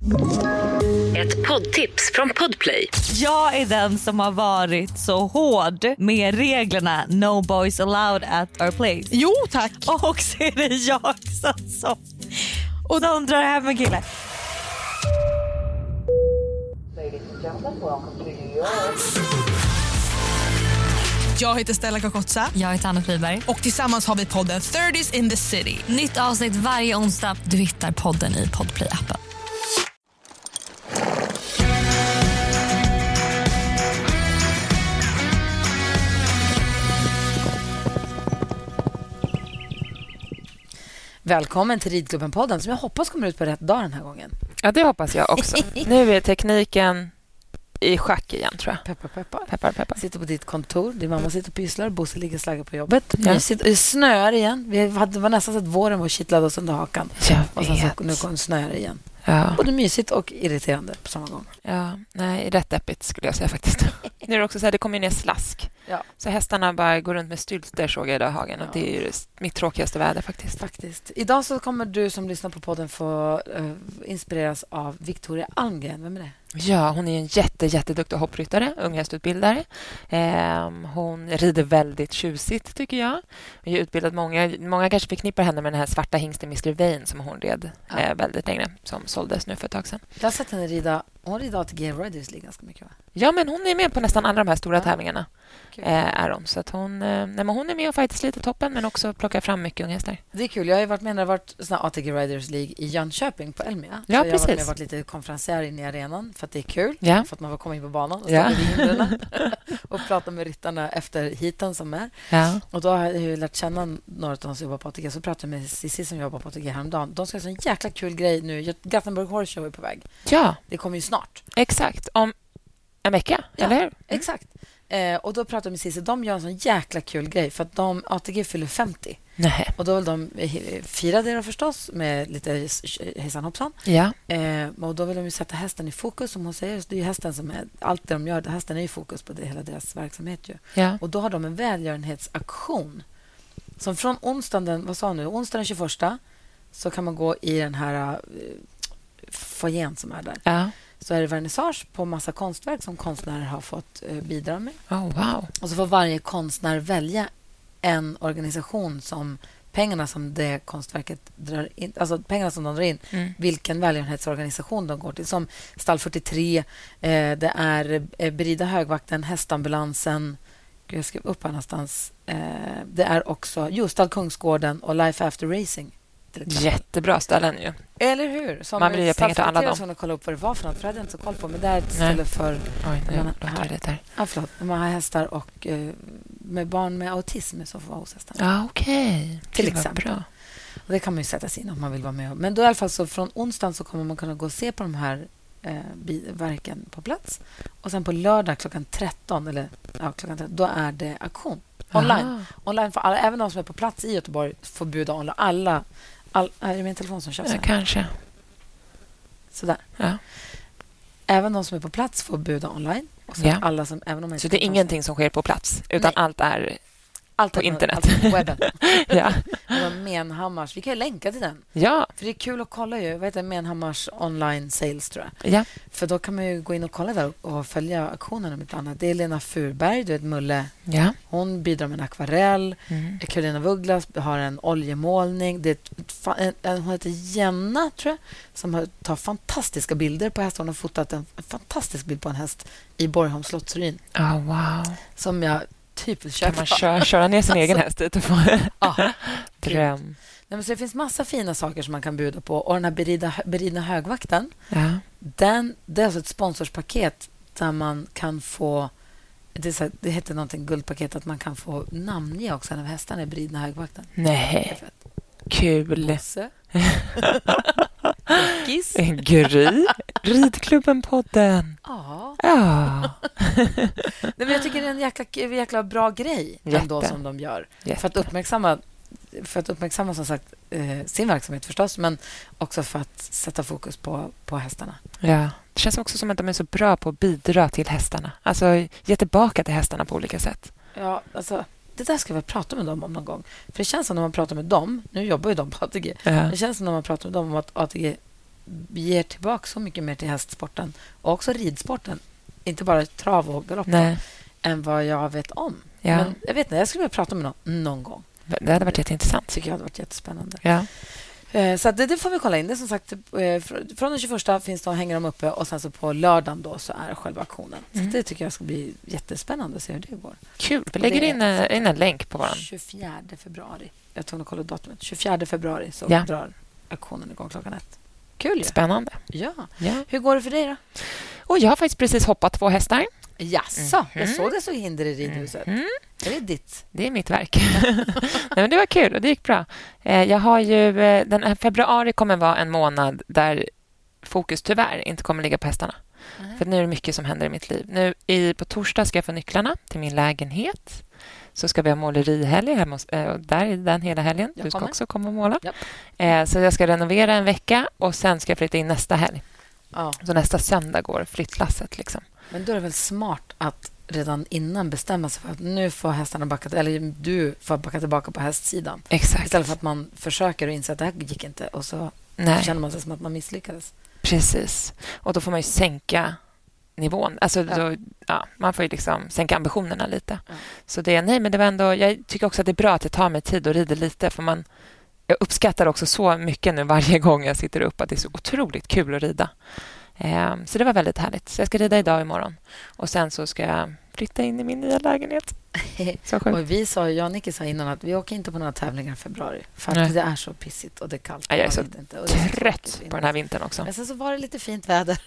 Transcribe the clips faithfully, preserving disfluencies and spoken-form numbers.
Ett poddtips från Podplay. Jag är den som har varit så hård med reglerna No boys allowed at our place. Jo, tack. Och så är det jag som, som, och de drar hem en kille. Jag heter Stella Kakotsa. Jag heter Anna Friberg. Och tillsammans har vi podden thirties in the city. Nytt avsnitt varje onsdag. Du hittar podden i Podplay-appen. Välkommen till Ridklubben-podden som jag hoppas kommer ut på rätt dag den här gången. Ja, det hoppas jag också. Nu är tekniken i schack igen, tror jag. Peppar, peppar. Peppar, peppar. Sitter på ditt kontor. Din mamma sitter och pysslar. Bosse ligger och slaggar på jobbet. Ja. Vi sitter, det snöar igen. Vi hade, var nästan så att våren var kittlad oss under hakan. Jag och sen vet. så, nu kommer snöar det igen. Ja. Både mysigt och irriterande på samma gång. Ja, nej, rätt deppigt skulle jag säga faktiskt. Nu är det också så här, det kommer ner slask. Ja. Så hästarna bara går runt med stylter, såg jag idag i hagen. Och Ja. det är ju mitt tråkigaste väder faktiskt. Faktiskt. Idag så kommer du som lyssnar på podden få uh, inspireras av Victoria Almgren. Vem är det? Ja, hon är en jätte, jätteduktig hoppryttare, unghästutbildare. Eh, hon rider väldigt tjusigt, tycker jag. Vi har utbildat många. Många kanske förknippar henne med den här svarta hingsten mister Vane som hon red Ja. eh, väldigt länge, som såldes nu för ett tag sedan. Jag har sett henne rida. Hon rider A T G Riders League ganska mycket, va? Ja, men hon är med på nästan alla de här stora Ja. tävlingarna. Kul. Eh, är hon. Så att hon, eh, nej, men hon är med och fightas lite i toppen, men också plockar fram mycket unghästar. Det är kul. Jag har ju varit med när det har varit såna A T G Riders League i Jönköping på Elmia. Ja, så jag har precis. varit med och varit lite konferenser inne i arenan för att det är kul. Ja. För att man får komma in på banan och, Ja. ja. och prata med ryttarna efter hiten som är. Ja. Och då har jag ju lärt känna några av dem som jobbar på A T G. Så pratade jag med Cissi som jobbar på A T G häromdagen. De ska ha en jäkla kul grej nu. Gothenburg Horse Show är på väg. ja, Det kommer ju snart. exakt. Om en vecka, Ja. eller hur? Exakt. Eh, och då pratade jag med Cissi. De gör en sån jäkla kul grej för att de, A T G fyller femtio. Nej. Och då vill de eh, fira det då förstås med lite hejsan hoppsan. Ja. Eh, och då vill de ju sätta hästen i fokus, som hon säger. Det är ju hästen som är, allt det de gör, hästen är i fokus på det, hela deras verksamhet ju. Ja. Och då har de en välgörenhetsaktion. Som från onsdagen, den, vad sa nu, onsdagen den tjugoförsta så kan man gå i den här uh, foajén som är där. Ja. Så är det vernissage på massa konstverk som konstnärer har fått uh, bidra med. Oh, wow. Och så får varje konstnär välja en organisation som pengarna som det konstverket drar in, alltså pengarna som de drar in, Mm. vilken välgörenhetsorganisation de går till. Som Stall fyrtiotre, eh, det är eh, Berida Högvakten, Hästambulansen, Gud, jag skrev upp här någonstans. Eh, det är också jo, Stall Kungsgården och Life After Racing. Till exempel. Jättebra ställen ju. Eller hur? Som Man vill ge pengar till alla dem. Jag kolla upp vad det var för något, för jag hade inte så koll på. Men det är ett Nej. ställe för Oj, nu Man- låter jag det där. ah, förlåt, man har hästar och eh, med barn med autism som får vara hos hästarna. Ja, okej. Till Gud, vad exempel. bra. Och det kan man ju sätta sig in om man vill vara med. Men då i alla fall så från onsdagen så kommer man kunna gå och se på de här eh, bi- verken på plats. Och sen på lördag klockan tretton, eller ja, klockan tretton, då är det auktion. Online. Aha. Online för alla, även de som är på plats i Göteborg får buda online. Alla, all, är det min telefon som köps? Ja, kanske. Sådär. Ja. Även de som är på plats får buda online. Och sen Ja. alla som, även om man Så inte det är kan ta sig- ingenting som sker på plats, utan Nej. allt är... allt på är- internet. allt är på webben. Ja. Det var Menhammars. Vi kan ju länka till den. Ja. För det är kul att kolla ju. Vad heter det? Menhammars online sales, tror jag. Ja. För då kan man ju gå in och kolla där och följa auktionen om inte annat. Det är Lena Furberg, du vet Mulle. Ja. Hon bidrar med en akvarell. Mm. Carolina Vuglas har en oljemålning. Det är ett, fa- en, en, hon heter Jenna, tror jag, som har, tar fantastiska bilder på hästar. Hon har fotat en, en fantastisk bild på en häst i Borgholms slottsruin Oh, wow. som jag typ vill köpa. Kan man köra, köra ner sin egen häst dit och få Ja. dröm? Nej, men så det finns massa fina saker som man kan bjuda på. Och den här Berida, Berida Högvakten, Ja. den, det är alltså ett sponsorspaket där man kan få... Det, är så, det heter någonting guldpaket, att man kan få namnge också en av hästarna i Berida Högvakten. Det är Nej, fett. kul. Bosse. Kiss. Gry. Ridklubben-podden. Ja. Ja. Nej, men jag tycker det är en jäkla, jäkla bra grej ändå Jätte. som de gör. Jätte. För att uppmärksamma, för att uppmärksamma som sagt, eh, sin verksamhet förstås, men också för att sätta fokus på, på hästarna. Ja. Det känns också som att de är så bra på att bidra till hästarna. Alltså ge tillbaka till hästarna på olika sätt. Ja, alltså, det där ska vi prata med dem om någon gång. För det känns som när man pratar med dem, nu jobbar ju de på A T G, Ja. det känns som när man pratar med dem om att A T G ger tillbaka så mycket mer till hästsporten och också ridsporten. Inte bara trav och galopp än vad jag vet om. Ja. Men jag vet inte, jag skulle vilja prata med någon någon gång. Det hade varit jätteintressant. Tycker jag hade varit jättespännande. Ja. Så det, det får vi kolla in. Det är som sagt, från den tjugoförsta finns de, hänger de uppe och sen så på lördagen då så är själva auktionen. Mm. Så det tycker jag ska bli jättespännande att se hur det går. Kul. Vi lägger in en, in en länk på våran. tjugofjärde februari. Jag tog och kollade datumet. tjugofjärde februari så ja. drar auktionen igång klockan ett. Kul ju. Spännande. Ja. ja. Hur går det för dig då? Och jag har faktiskt precis hoppat två hästar. Jaså, mm. jag såg det så hinder i ridhuset. Mm. Det är ditt. Det är mitt verk. Nej, men det var kul och det gick bra. Jag har ju, den här februari kommer vara en månad där fokus tyvärr inte kommer ligga på hästarna. Mm. För nu är det mycket som händer i mitt liv. Nu i, på torsdag ska jag få nycklarna till min lägenhet. Så ska vi ha målerihelg hemma hos, äh, där är den hela helgen. Jag du ska kommer. också komma och måla. Yep. Eh, så jag ska renovera en vecka och sen ska jag flytta in nästa helg. Ja. Så nästa söndag går flyttlasset liksom. Men då är det väl smart att redan innan bestämma sig för att nu får hästarna backa, eller du får backa tillbaka på hästsidan. Exakt. Istället för att man försöker och inser att det här gick inte och så Nej. känner man sig som att man misslyckades. Precis. Och då får man ju sänka nivån. Alltså ja. Då, ja, man får ju liksom sänka ambitionerna lite. Ja. Så det nej men det var ändå, jag tycker också att det är bra att det tar mig tid och rider lite för man jag uppskattar också så mycket nu varje gång jag sitter upp att det är så otroligt kul att rida. Eh, så det var väldigt härligt. Så jag ska rida idag imorgon. Och sen så ska jag flytta in i min nya lägenhet. Så sjukt. Och vi sa, jag och Nicky sa innan att vi åker inte på några tävlingar i februari. För att Nej. det är så pissigt och det är kallt. Ja, jag är så inte. Och det är trött på den här vintern också. Men sen så var det lite fint väder.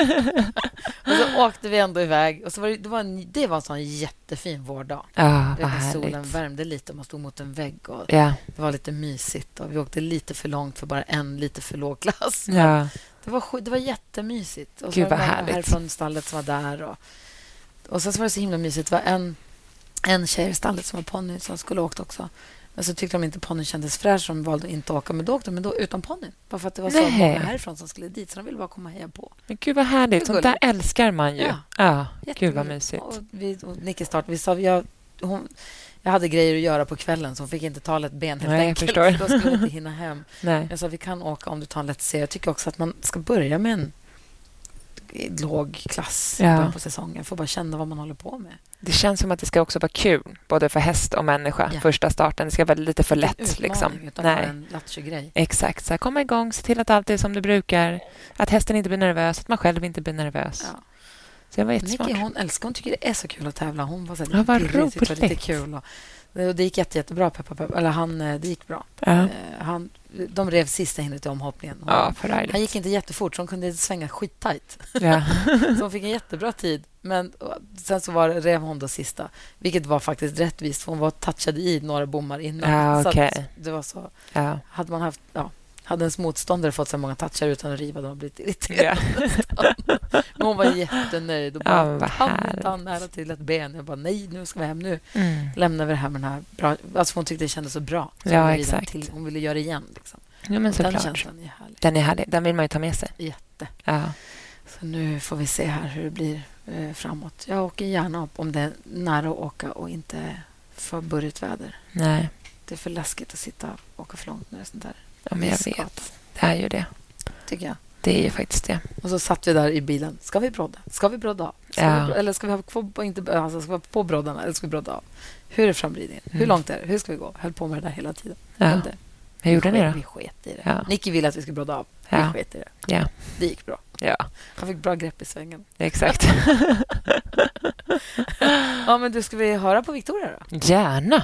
Och så åkte vi ändå iväg. Och så var det, det, var en, det var en sån jättefin vårdag. Ja, vad härligt. Solen värmde lite och man stod mot en vägg. Och ja. Det var lite mysigt. Och vi åkte lite för långt för bara en lite för låg klass. Ja. Det var, det var jättemysigt. Och Gud, så vad var det härligt. här från stallet som var där. Och, och sen så var det så himla mysigt. Det var en, en tjej i stallet som var ponny som skulle åkt också. Men så tyckte de inte ponnyn kändes fräsch. Så de valde att inte åka. Men då åkte de då utan ponnyn. Bara för att det var så Nej. många härifrån som skulle dit. Så de ville bara komma och heja på. Men gud vad härligt. Sånt där älskar man ju. Ja, ja gud vad mysigt. Och, vi, och Nicky start, vi sa... Jag, hon, jag hade grejer att göra på kvällen så hon fick inte ta ett ben helt Nej, enkelt. Jag då skulle vi inte hinna hem. Nej. Jag sa vi kan åka om du tar en lätt serie. Jag tycker också att man ska börja med en låg klass ja. på säsongen. Får bara känna vad man håller på med. Det känns som att det ska också vara kul både för häst och människa. Ja. Första starten, det ska vara lite för lätt utmaning, liksom. Utan Nej. En latchegrej. Exakt, så här, komma igång, se till att allt är som det brukar. Att hästen inte blir nervös, att man själv inte blir nervös. Ja. Så jag var jättesmart. Nicky, hon älskar, hon tycker det är så kul att tävla. Hon var så här, ja, vad roligt. roligt. Lite kul och Och det gick jätte, jättebra. Peppa, peppa. Eller han, det gick bra. Ja. Han, de rev sista hindret i omhoppningen. Hon, ja, han gick inte jättefort, så hon kunde svänga skittajt. Ja. Så hon fick en jättebra tid. Men sen så var, rev hon då sista. Vilket var faktiskt rättvist. För hon var touchade i några bommar innan. Ja, okay. Så det var så. Ja. Hade man haft... Ja. Hade ens motståndare fått så många touchar utan att riva, de har blivit irriterade. Ja. Men hon var jättenöjd och bara, ja, han tar nära till ett ben. Jag bara, nej, nu ska vi hem nu. Mm. Lämnar vi det här med den här bra... Alltså hon tyckte det kändes så bra. Så ja, hon exakt. Till, hon ville göra det igen. Liksom. Ja, men den känslan är härlig. Den är härlig. Den vill man ju ta med sig. Jätte. Ja. Så nu får vi se här hur det blir eh, framåt. Jag åker gärna upp om det är nära att åka och inte för burrigt väder. Nej. Det är för läskigt att sitta och åka för långt när det är sånt där. Ja, men jag vet. Det är ju det. Tycker jag. Det är ju faktiskt det. Och så satt vi där i bilen. Ska vi brodda? Ska vi brodda av? Ska ja. vi, eller ska vi ha på, inte, alltså, ska vi ha på broddarna? Eller ska vi brodda av? Hur är framridningen? Mm. Hur långt är det? Hur ska vi gå? Höll på med det där hela tiden. Ja. Hur gjorde ni då? Vi sket i det. Ja. Nicky ville att vi skulle brodda av. Ja. Vi sket i det. Ja. Det gick bra. Ja. Han fick bra grepp i svängen. Exakt. Ja, men du, ska vi höra på Victoria då? Gärna.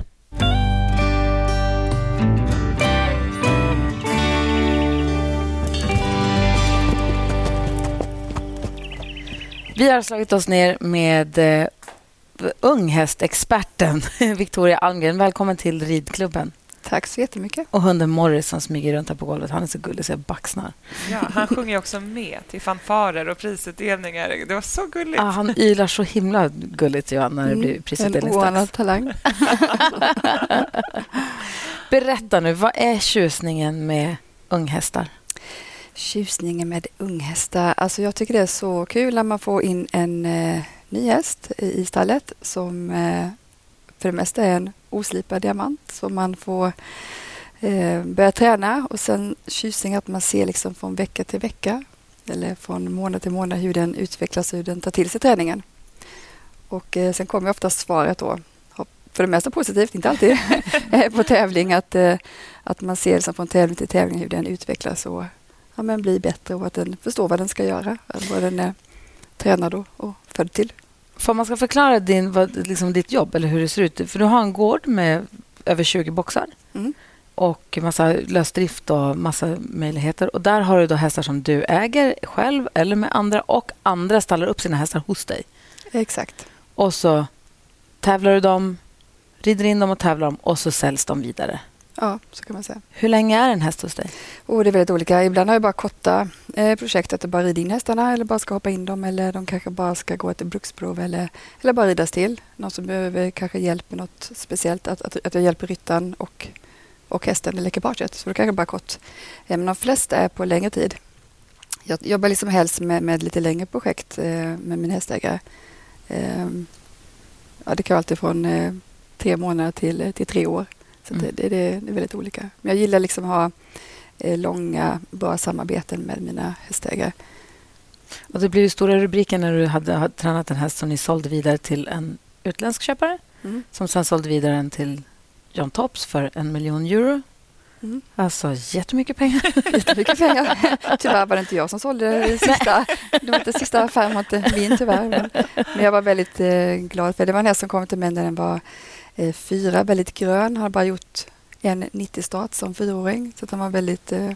Vi har slagit oss ner med eh, unghästexperten Victoria Almgren. Välkommen till ridklubben. Tack så jättemycket. Och hunden Morris som smyger runt här på golvet. Han är så gullig så jag baxnar. Ja, han sjunger också med till fanfarer och prisutdelningar. Det var så gulligt. Ja, han ylar så himla gulligt, Johan, när det blir prisutdelningsdags. En oanad talang. Berätta nu, vad är tjusningen med unghästar? Tjusningen med unghästar. Alltså jag tycker det är så kul när man får in en eh, ny häst i, i stallet som eh, för det mesta är en oslipad diamant som man får eh, börja träna och sen tjusning att man ser liksom från vecka till vecka eller från månad till månad hur den utvecklas och hur den tar till sig träningen. Och eh, sen kommer oftast svaret då, för det mesta positivt, inte alltid, på tävling att, eh, att man ser liksom från tävling till tävling hur den utvecklas och ja, men blir bättre och att den förstår vad den ska göra, vad den är tränad och, och född till. För man ska förklara din, vad, liksom ditt jobb eller hur det ser ut. För du har en gård med över tjugo boxar Mm. och massa lösdrift och massa möjligheter. Och där har du då hästar som du äger själv eller med andra och andra stallar upp sina hästar hos dig. Exakt. Och så tävlar du dem, rider in dem och tävlar dem och så säljs de vidare. Ja, så kan man säga. Hur länge är en häst hos dig? Och det är väldigt olika. Ibland har jag bara korta eh, projekt att bara rida in hästarna eller bara ska hoppa in dem eller de kanske bara ska gå ett bruksprov eller, eller bara ridas till. Någon som behöver kanske hjälp med något speciellt. Att, att, att jag hjälper ryttaren och, och hästen eller ekipaget. Så det kanske bara kort. Eh, men de flesta är på längre tid. Jag jobbar liksom helst med, med lite längre projekt eh, med min hästägare. Eh, ja, det kan vara alltid från eh, tre månader till, till tre år. Så mm. det, det, det är väldigt olika. Men jag gillar liksom att ha eh, långa, bra samarbeten med mina hästägare. Och det blev ju stora rubriker när du hade, hade tränat en häst som ni sålde vidare till en utländsk köpare. Mm. Som sen sålde vidare den till John Tops för en miljon euro. Mm. Alltså jättemycket pengar. Jättemycket pengar. Tyvärr var det inte jag som sålde det sista. Det var inte sista affären, var inte min tyvärr. Men, men jag var väldigt eh, glad för det var en häst som kom till mig när den var eh, fyra, väldigt grön. Har bara gjort en nittio start som fyraåring. Så att han var väldigt... Eh,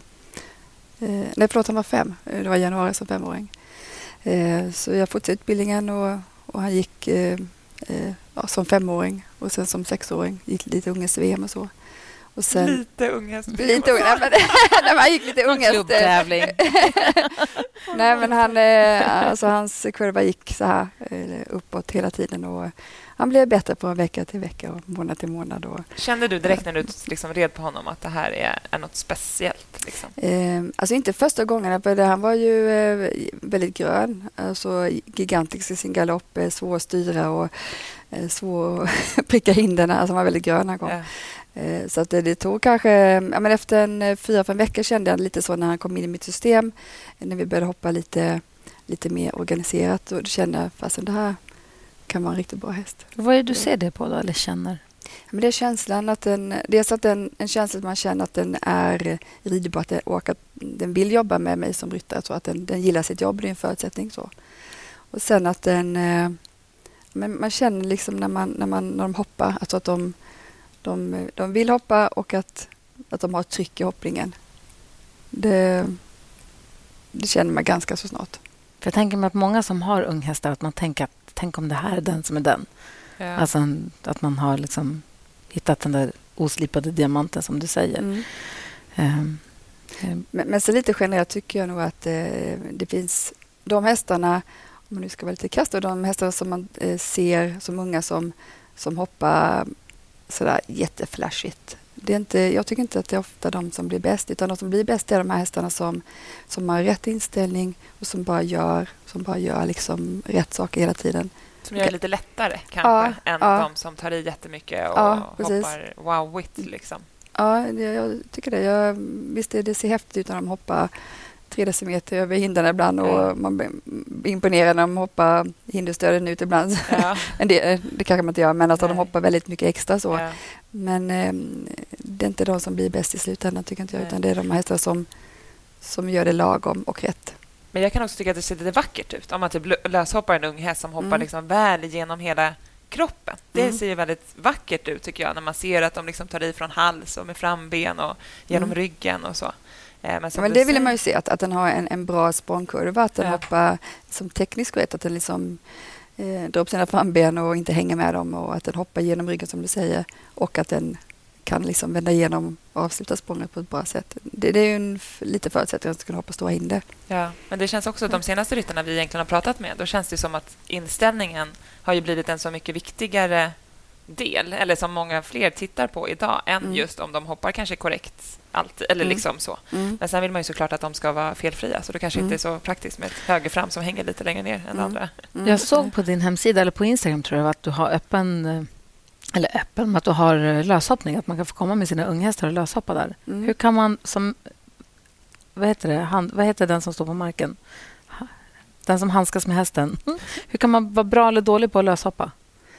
eh, nej, förlåt, han var fem. Det var i januari som femåring. Eh, så jag fortsatte utbildningen och, och han gick eh, eh, ja, som femåring och sen som sexåring. Gick lite unges-V M och så. Och sen, lite unghäst. Lite unga, nej, men, han gick lite unghäst. Klubbtävling. Nej, men han, eh, alltså, hans kurva gick så här eh, uppåt hela tiden och han blev bättre från vecka till vecka och månad till månad. Och, kände du direkt när du liksom red på honom att det här är, är något speciellt? Liksom? eh, alltså inte första gången, för det, han var ju eh, väldigt grön. Alltså gigantisk i sin galopp, eh, svår att styra och eh, svår att pricka hinderna. Alltså han var väldigt grön han kom. Ja. Så att det, det tog kanske, ja, men efter en fyra, fem veckor kände jag lite så när han kom in i mitt system. När vi började hoppa lite, lite mer organiserat. Och då kände jag fast det här kan vara en riktigt bra häst. Vad är det du ser det på då eller känner? Ja, men det är känslan att den, dels att den, en känsla att man känner att den är ridbar och att den vill jobba med mig som ryttare. Så att den, den gillar sitt jobb, det är en förutsättning så. Och sen att den, men man känner liksom när, man, när, man, när de hoppar, alltså att de De, de vill hoppa och att, att de har ett tryck i hoppningen. Det, det känner man ganska så snart. För jag tänker mig att många som har unghästar att man tänker att tänk om det här är den som är den. Ja. Alltså att man har liksom hittat den där oslipade diamanten som du säger. Mm. Um, um. Men, men så lite generellt tycker jag nog att eh, det finns de hästarna, om man nu ska vara lite krasst, de hästarna som man eh, ser som unga som, som hoppar sådär jätteflashigt. Det är inte, jag tycker inte att det är ofta de som blir bäst, utan de som blir bäst är de här hästarna som, som har rätt inställning och som bara gör, som bara gör liksom rätt saker hela tiden. Som gör det lite lättare kanske ja, än ja. de som tar i jättemycket och ja, hoppar wow-wit liksom. Ja, det, jag tycker det. Jag, visst det, det ser häftigt ut när de hoppar tre decimeter över hindren ibland och mm. man blir imponerad när de hoppar hinderstöden ut ibland. Ja. Men det, det kanske man inte gör, men att de hoppar väldigt mycket extra så. Ja. Men eh, det är inte de som blir bäst i slutändan tycker inte jag, utan det är de hästar som, som gör det lagom och rätt. Men jag kan också tycka att det ser lite vackert ut om man typ löshoppar en ung häst som hoppar mm. liksom väl genom hela kroppen. Det mm. ser ju väldigt vackert ut tycker jag när man ser att de liksom tar i från hals och med framben och genom mm. ryggen och så. Men, ja, men det vill man ju se, att, att den har en, en bra språngkurva, att den ja. hoppar som tekniskt rätt, att den liksom eh, drar upp sina framben och inte hänger med dem och att den hoppar genom ryggen som du säger och att den kan liksom vända igenom och avsluta språnget på ett bra sätt. Det, det är ju en f- lite förutsättning att kunna hoppa stora hinder. Ja, men det känns också att de senaste ryttarna vi egentligen har pratat med, då känns det som att inställningen har ju blivit en så mycket viktigare del, eller som många fler tittar på idag än mm. just om de hoppar kanske korrekt alltid, eller mm. liksom så. Mm. Men sen vill man ju såklart att de ska vara felfria, så det kanske mm. inte är så praktiskt med ett höger fram som hänger lite längre ner än mm. andra. Mm. Jag såg på din hemsida eller på Instagram tror jag att du har öppen eller öppen med att du har löshoppning, att man kan få komma med sina unghästar och löshoppa där. Mm. Hur kan man som... Vad heter det? Hand, vad heter den som står på marken? Den som handskas med hästen. Mm. Hur kan man vara bra eller dålig på att löshoppa?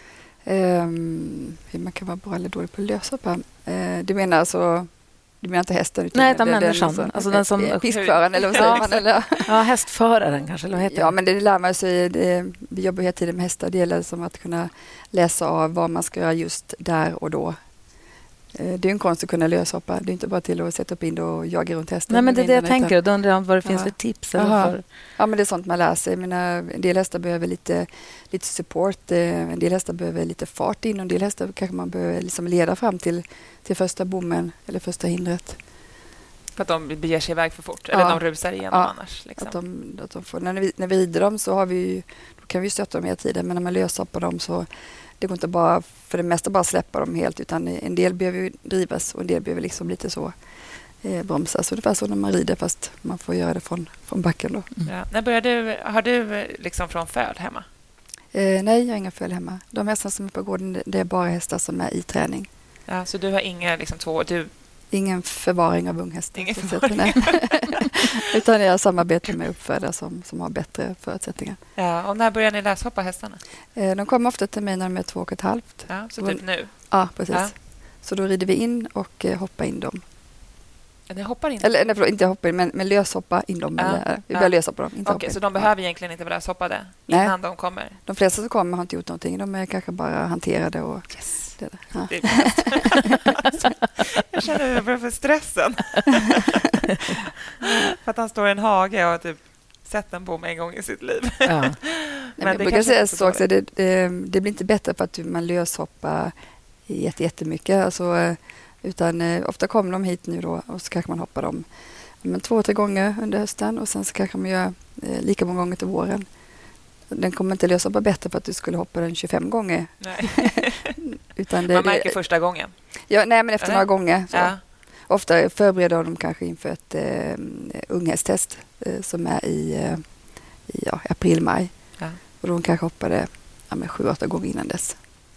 Um, hur man kan vara bra eller dålig på att löshoppa? Uh, du menar alltså... Du menar inte hästen? Utan Nej, utan den, människan. Den, alltså den som... Piskföraren, eller vad säger man? Eller? Ja, hästföraren kanske. Eller vad heter ja, det? men det lär man sig. Det, vi jobbar hela tiden med hästar. Det gäller som att kunna läsa av vad man ska göra just där och då. Det är en konst att kunna löshoppa. Det är inte bara till att sätta upp in och jaga runt hästen. Nej, men det är det jag tänker. Och då undrar jag vad det finns ja. för tips. Eller för... Ja, men det är sånt man lär sig. Mina, en del hästar behöver lite, lite support. En del hästar behöver lite fart in. Och en del hästar kanske man behöver liksom leda fram till, till första bommen eller första hindret. För att de beger sig iväg för fort? Eller ja. de rusar igenom ja. annars? Liksom. Att de, att de får, när, vi, när vi rider dem så har vi, då kan vi stötta dem hela tiden. Men när man löshoppar dem så det går inte bara för det mesta bara släppa dem helt. Utan en del behöver drivas och en del behöver liksom lite så eh, bromsas. Ungefär så när man rider, fast man får göra det från, från backen då. Mm. Ja. När började du, har du liksom från föl hemma? Eh, nej, jag har inga föl hemma. De hästar som är på gården, det är bara hästar som är i träning. Ja, så du har inga liksom två... Du... Ingen förvaring av unghästar. Ingen förvaring. Utan jag samarbetar med uppfödare som, som har bättre förutsättningar. Ja, och när börjar ni läshoppa hästarna? Eh, de kommer ofta till mig när de är två och ett halvt. Ja, så typ nu? Ja, precis. Ja. Så då rider vi in och eh, hoppar in dem. Ja, ni hoppar in? Eller nej, förlåt, inte hoppa in, men, men löshoppa in dem. Ja. Eller, vi Ja. börjar löshoppa dem. Inte Okej, hoppa in. så de behöver egentligen inte vara löshoppade Nej. innan de kommer? De flesta som kommer har inte gjort någonting. De är kanske bara hanterade. Och Yes. det, ja. Det är jag känner hur jag börjar för stressen. För att han står i en hage och typ sett en bom en gång i sitt liv. Ja. Nej, men jag brukar säga så också, det, det, det blir inte bättre för att man löshoppar jätte, jättemycket. Alltså, utan eh, ofta kommer de hit nu då och så kanske man hoppar dem men två, tre gånger under hösten och sen så kanske man gör eh, lika många gånger till våren. Den kommer inte löshoppa bättre för att du skulle hoppa den tjugofem gånger. Nej. Utan det, man märker det, första gången? Ja, nej, men efter Eller? några gånger. Så. Ja. Ofta förbereder de kanske inför ett eh, unghästtest eh, som är i, eh, i ja, april, maj. Ja. Och de kanske hoppade ja, med sju, åtta gånger innan dess.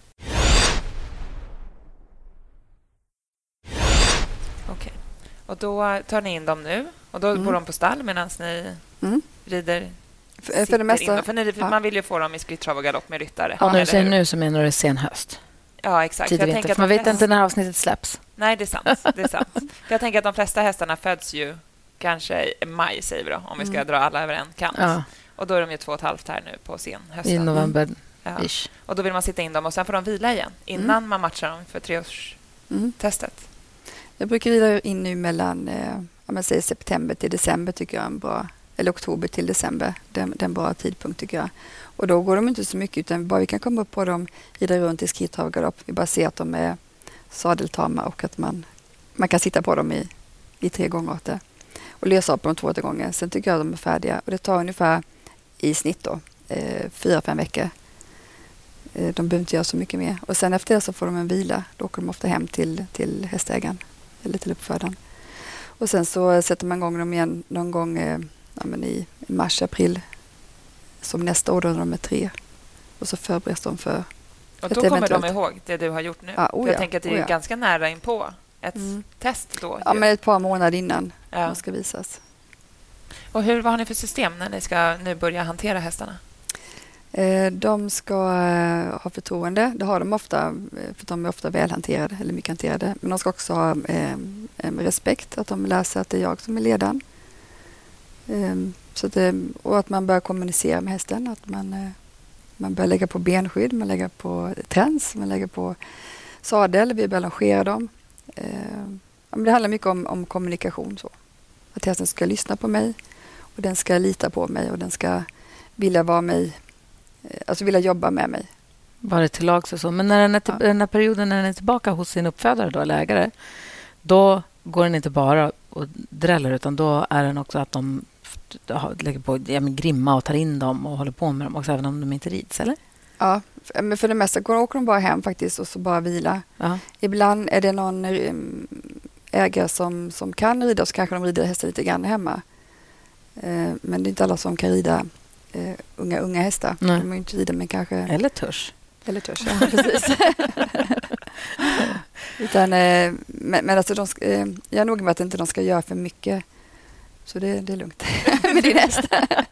Okej. Och då tar ni in dem nu och då Mm. bor de på stall medan ni Mm. rider? För, för det mesta. In, för ni, för ja. Man vill ju få dem i skritt, trav och galopp med ryttare. Och när du eller säger hur? nu så menar du sen höst. Ja, exakt. Tidig Jag vinter. tänker För att man de vet flesta- inte när avsnittet släpps. Nej, det är sant. Det är sant. För jag tänker att de flesta hästarna föds ju kanske i maj, säger vi då, om vi ska Mm. dra alla över en kant. Ja, Och då är de ju två och ett halvt här nu på sen i hösten. november. Ja. Ish. Och då vill man sitta in dem och sen får de vila igen innan Mm. man matchar dem för treårstestet. Mm. Jag brukar rida in nu mellan eh, om man säger september till december tycker jag är en bra, eller oktober till december. Det är en bra tidpunkt tycker jag. Och då går de inte så mycket utan bara vi kan komma upp på dem, rida runt i skritt, trav och galopp. Vi bara ser att de är sadeltama och att man, man kan sitta på dem i, i tre gånger åt det. Och lösa upp dem två, tre gånger. Sen tycker jag att de är färdiga. Och det tar ungefär i snitt då, eh, fyra, fem veckor. Eh, de behöver inte göra så mycket mer. Och sen efter det så får de en vila. Då åker de ofta hem till, till hästägaren eller till uppfödaren. Och sen så sätter man igång dem igen någon gång eh, ja, men i mars, april. Som nästa år då när de är tre. Och så förbereds de för Och ett då kommer eventuellt- de ihåg det du har gjort nu. Ja, oh För jag ja, tänker att det oh är ja. ganska nära in på ett Mm. test då. Ja, ju. men ett par månader innan Ja. de ska visas. Och hur, vad har ni för system när ni ska nu börja hantera hästarna? Eh, de ska eh, ha förtroende. Det har de ofta, eh, för de är ofta välhanterade eller mycket hanterade. Men de ska också ha eh, eh, respekt, att de lär sig att det är jag som är ledaren. Eh, så att det, och att man börjar kommunicera med hästen. Att man, eh, man börjar lägga på benskydd, man lägger på träns, man lägger på sadel, vi börjar longera dem. Eh, ja, men det handlar mycket om, om kommunikation. Så. Att hästen ska lyssna på mig och den ska lita på mig och den ska vilja vara mig, alltså vilja jobba med mig. Bara till lags och så. Men när den, är till, Ja. den här perioden när den är tillbaka hos sin uppfödare då, eller ägare, då går den inte bara och dräller utan då är den också att de f- lägger på ja, men grimma och tar in dem och håller på med dem också även om de inte rids, eller? Ja, f- men för det mesta går åker de bara hem faktiskt och så bara vila. Ja. Ibland är det någon eh, ägare som, som kan rida så kanske de rider hästar lite grann hemma. Eh, men det är inte alla som kan rida eh, unga, unga hästar. Nej. De är inte rida men kanske... Eller törs. Eller törs, ja, precis. Utan, eh, men, men alltså de ska, eh, jag är nog med att inte de ska göra för mycket. Så det, det är lugnt med din häst.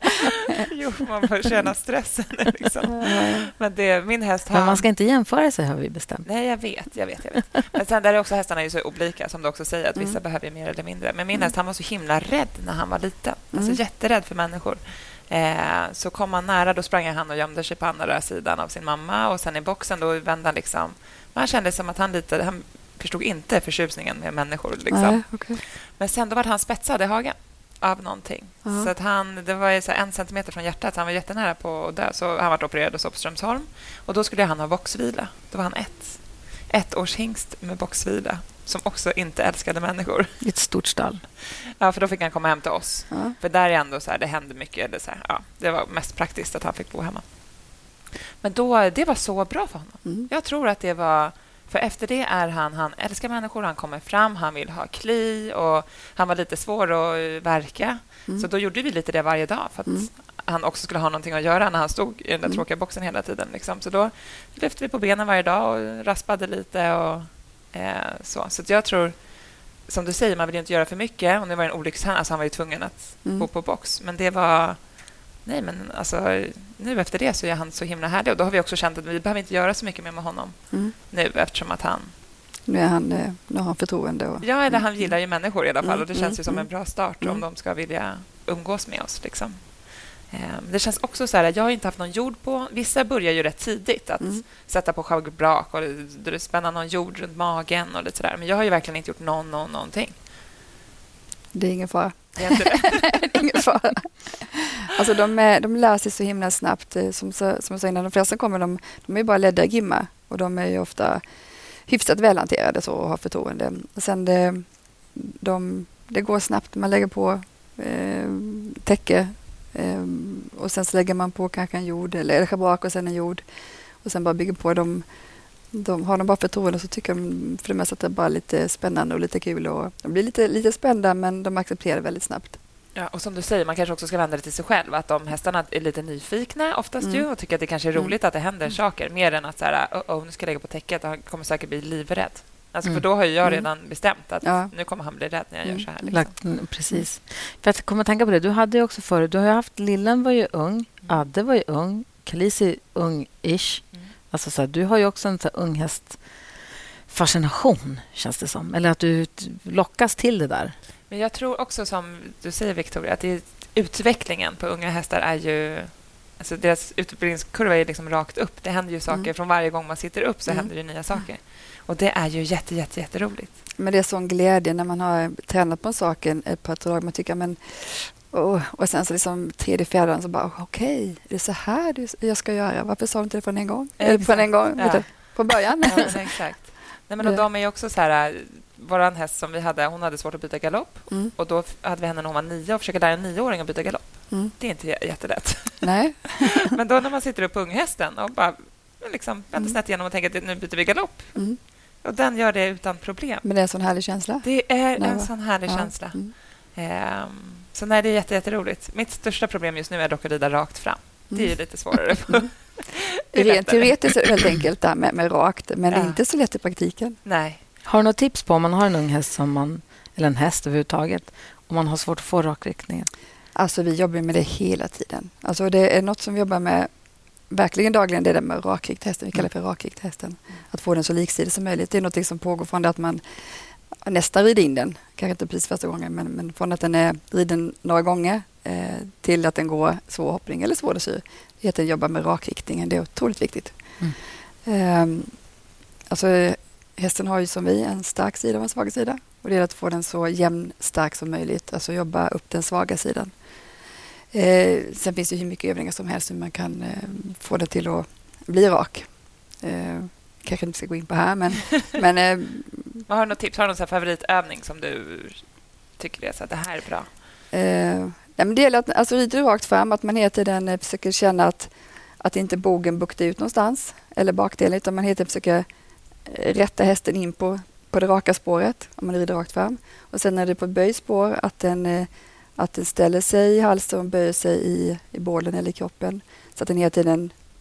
Jo, man får känna stressen. Liksom. Men det, min häst har... Men man ska inte jämföra sig, har vi bestämt. Nej, jag vet, jag vet, jag vet. Men sen där är också hästarna är ju så olika, som du också säger, att vissa Mm. behöver ju mer eller mindre. Men min Mm. häst, han var så himla rädd när han var liten. Alltså Mm. jätterädd för människor. Eh, så kom han nära, då sprang han och gömde sig på andra sidan av sin mamma. Och sen i boxen, då vände han liksom... Man kände som att han lite... Han förstod inte förtjusningen med människor. Liksom. Nej, okay. Men sen då var han spetsad i hagen av någonting. Ja. Så att han, det var ju så en centimeter från hjärtat, så han var jättenära på att dö. Så han var opererad och så på Strömsholm. Och då skulle han ha boxvila. Då var han ett. Ett års hingst med boxvila. Som också inte älskade människor. I ett stort stall. Ja, för då fick han komma hem till oss. Ja. För där är ändå så här, det hände mycket. Eller så här, ja, det var mest praktiskt att han fick bo hemma. Men då, det var så bra för honom. Mm. Jag tror att det var... För efter det är han, han älskar människor, han kommer fram, han vill ha kli och han var lite svår att verka. Mm. Så då gjorde vi lite det varje dag för att Mm. han också skulle ha någonting att göra när han stod i den där Mm. tråkiga boxen hela tiden. Liksom. Så då lyfte vi på benen varje dag och raspade lite och eh, så. Så att jag tror, som du säger, man vill ju inte göra för mycket. Och nu var det en olyckshändelse, alltså han var ju tvungen att Mm. bo på box. Men det var... Nej, men alltså, nu efter det så är han så himla härlig. Och då har vi också känt att vi behöver inte göra så mycket mer med honom Mm. nu eftersom att han... Nu, är han, eh, nu har han förtroende. Och, Ja, eller han gillar ju människor i alla fall. Mm, Och det känns ju som mm, en bra start mm. om de ska vilja umgås med oss. Liksom. Eh, Det känns också så här, jag har inte haft någon jord på. Vissa börjar ju rätt tidigt att Mm. sätta på schagbrak och det- det spänna någon jord runt magen och lite sådär. Men jag har ju verkligen inte gjort någon, någon, någonting. Det är ingen fara. Det är inte det. Det är ingen fara. Alltså de, är, de lär sig så himla snabbt. eh, Som, så- som jag sa innan, de flesta kommer, de, de är bara ledda gimma. Och de är ju ofta hyfsat välhanterade så och har förtroende. Och sen det, de, det går snabbt. Man lägger på eh, täcke eh, och sen så lägger man på kanske en jord eller, eller schabrak och sen en jord. Och sen bara bygger på dem. De, har de bara förtroende så tycker de för det mesta att det är bara lite spännande och lite kul. Och de blir lite, lite spända men de accepterar det väldigt snabbt. Ja, och som du säger, man kanske också ska vända det till sig själv. Att de hästarna är lite nyfikna oftast Mm. ju och tycker att det kanske är roligt att det händer saker. Mer än att så här, oh, oh, nu ska jag lägga på täcket och han kommer säkert bli livrädd. Alltså, Mm. För då har ju jag Mm. redan bestämt att Ja. nu kommer han bli rädd när jag Mm. gör så här. Liksom. Lagt, mm, precis. För att komma att tänka på det, du hade ju också förut, du har ju haft, Lillen var ju ung, Adde var ju ung, Kalisi är ung-ish. Mm. Alltså så här, du har ju också en så här unghäst fascination, känns det som. Eller att du t- lockas till det där. Men jag tror också, som du säger, Victoria, att det är, utvecklingen på unga hästar är ju... Alltså deras utbildningskurva är liksom rakt upp. Det händer ju saker. Mm. Från varje gång man sitter upp så Mm. händer det nya saker. Och det är ju jätte, jätte, jätteroligt. Men det är sån glädje när man har tränat på en sak en- ett par dagar. Man tycker, men... Oh, och sen så liksom tredje, fjärde dagen så bara, okej, okay, det är så här du, jag ska göra. Varför sa du inte det från en gång? Eller från en gång, Ja. vet du, från början. Ja, men exakt. Nej, men och de är ju också så här... Vår häst som vi hade, hon hade svårt att byta galopp. Mm. Och då hade vi henne när hon var nio och försöka lära en nioåring att byta galopp. Mm. Det är inte j- jättelätt. Nej. Men då när man sitter upp på unghästen och bara liksom vänder Mm. snett igenom och tänker att nu byter vi galopp. Mm. Och den gör det utan problem. Men det är en sån härlig känsla. Det är Nej, en va? sån härlig Ja. känsla. Mm. Ehm, så nej, det är jätte, jätteroligt. Mitt största problem just nu är dock att rida rakt fram. Det är ju lite svårare. På. Det är Rent lättare. teoretiskt är det väldigt enkelt där med, med rakt, men det är Ja. inte så lätt i praktiken. Nej. Har du något tips på om man har en ung häst som man, eller en häst överhuvudtaget, om man har svårt att få rakriktningen? Alltså vi jobbar med det hela tiden. Alltså det är något som vi jobbar med verkligen dagligen, det är det med rakrikthästen. Vi kallar det för rakrikthästen. Att få den så liksidig som möjligt. Det är något som pågår från det att man nästan rider in den. Kanske inte precis första gången, men, men från att den är riden några gånger eh, till att den går svår hoppning eller svår dressyr. Det heter att jobba med rakriktningen. Det är otroligt viktigt. Mm. Eh, alltså hästen har ju som vi en stark sida och en svag sida. Och det är att få den så jämn stark som möjligt. Alltså jobba upp den svaga sidan. Eh, sen finns det hur mycket övningar som helst hur man kan eh, få det till att bli rak. Eh, kanske inte ska gå in på här, men... men eh, Men har du något tips? Har du någon sån här favoritövning som du tycker är så att det här är bra? eh, ja, men det gäller att alltså, rider du rakt fram, att man hela tiden eh, försöker känna att, att inte bogen buktar ut någonstans eller bakdelen, utan man hela tiden försöker eh, rätta hästen in på, på det raka spåret om man rider rakt fram. Och sen när det är på böjspår, att den, eh, att den ställer sig i halsen och böjer sig i, i bålen eller i kroppen, så att den hela tiden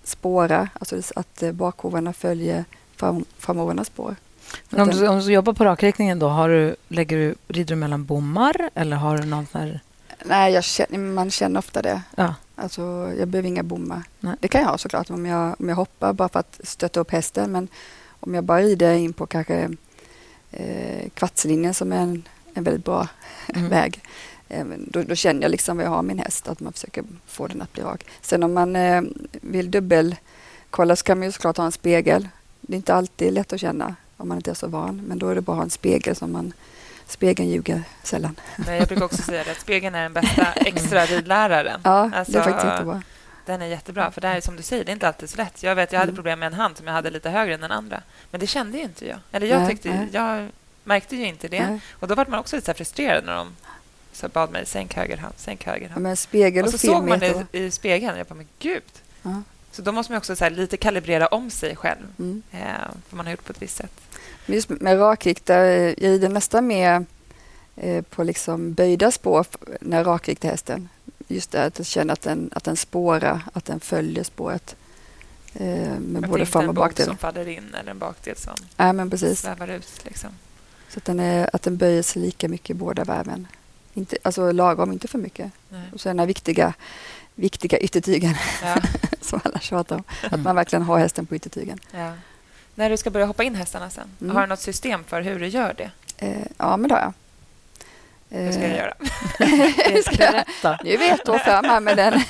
spåra, alltså att eh, bakhovarna följer fram, framhovarnas spår. Men om du, om du jobbar på rakriktningen då, har du, lägger du, rider du mellan bommar eller har du någon sån här... Nej, jag känner, man känner ofta det. Ja. Alltså, jag behöver inga bommar. Nej. Det kan jag ha såklart om jag, om jag hoppar bara för att stötta upp hästen. Men om jag bara rider in på kanske eh, kvartslinjen som är en, en väldigt bra Mm. väg. Eh, då, då känner jag liksom vad jag har min häst, att man försöker få den att bli rak. Sen om man eh, vill dubbelkolla så kan man ju såklart ha en spegel. Det är inte alltid lätt att känna om man inte är så van. Men då är det bara att ha en spegel som man... Spegeln ljuger sällan. Nej, jag brukar också säga det, att spegeln är den bästa extra ridläraren. Ja, alltså, det är faktiskt jättebra. Den är jättebra, för det är som du säger, det är inte alltid så lätt. Jag vet, jag hade Mm. problem med en hand som jag hade lite högre än den andra. Men det kände ju inte jag. Eller jag, Nej, tyckte, nej. jag märkte ju inte det. Nej. Och då var man också lite så här frustrerad när de så bad mig, sänk höger hand, sänk höger Ja, hand. men spegel Och och, så film såg man är det i spegeln och jag bara, men gud. Ja. Så då måste man också så här, lite kalibrera om sig själv. Mm. Eh, för man har gjort på ett visst sätt. Men just med rakrikta, jag rider nästan med eh, på liksom böjda spår f- när jag rakriktar hästen. Just det, att jag känner att den, att den spårar, att den följer spåret. Eh, med Att både det inte är fram en och bog bakdel. som faller in eller en bakdel som Ja, men precis. svävar ut. Liksom. Så att den, är, att den böjer sig lika mycket i båda varven. Inte, alltså lagom, inte för mycket. Nej. Och så den här viktiga, viktiga yttertygen Ja, som alla tjatar om. Att man verkligen har hästen på yttertygen. ja. När du ska börja hoppa in hästarna sen, Mm. har du något system för hur du gör det? Eh, ja, men det har jag. Hur ska jag göra? Ska jag- Berätta. Nu är vi ett år fram här med den.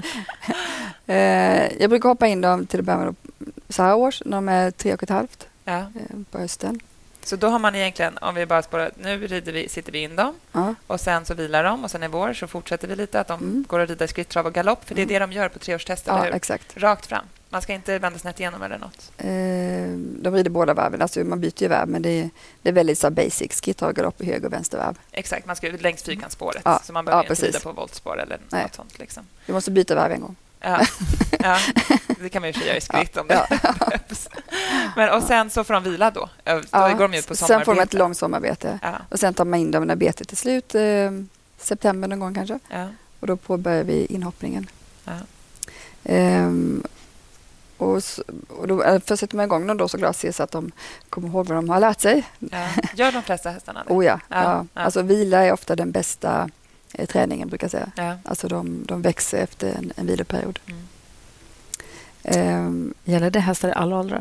eh, jag brukar hoppa in dem till att börja med så här års när de är tre och ett halvt Ja. eh, på hösten. Så då har man egentligen, om vi bara spårar, nu rider vi, sitter vi in dem Ja, och sen så vilar de och sen i vår så fortsätter vi lite att de Mm. går och rider skritt, trav och galopp, för det är Mm. det de gör på treårstest, ja eller hur? exakt. Rakt fram. Man ska inte vända snett igenom eller något. Eh, de rider båda varven. Alltså man byter ju varv, men det är, det är väldigt så här basic. Skritt, trav, galopp i höger och vänster varv. Exakt, man ska längs fyrkantsspåret. Ja, Så man behöver ja, inte rida precis. på voltspår eller Nej. något sånt. Liksom. Du måste byta varv en gång. Ja. Ja, det kan man ju för sig göra i skritt om det Ja, behövs. Men, och sen så får de vila då? Då Ja, går de ut på sen får de ett sommarbete. långt sommarbete. Ja, Och sen tar man in dem när betet är slut. Eh, september någon gång kanske. ja, Och då påbörjar vi inhoppningen. ja. Ehm, och, så, och då äh, för sätter man igång dem då så glad så att de kommer ihåg vad de har lärt sig. Ja. Gör de flesta hästarna det? Oh ja, Ja, ja. ja. Alltså vila är ofta den bästa eh, träningen brukar jag säga. Ja. Alltså de, de växer efter en, en viloperiod. Mm. Ehm, Gäller det hästar i alla åldrar?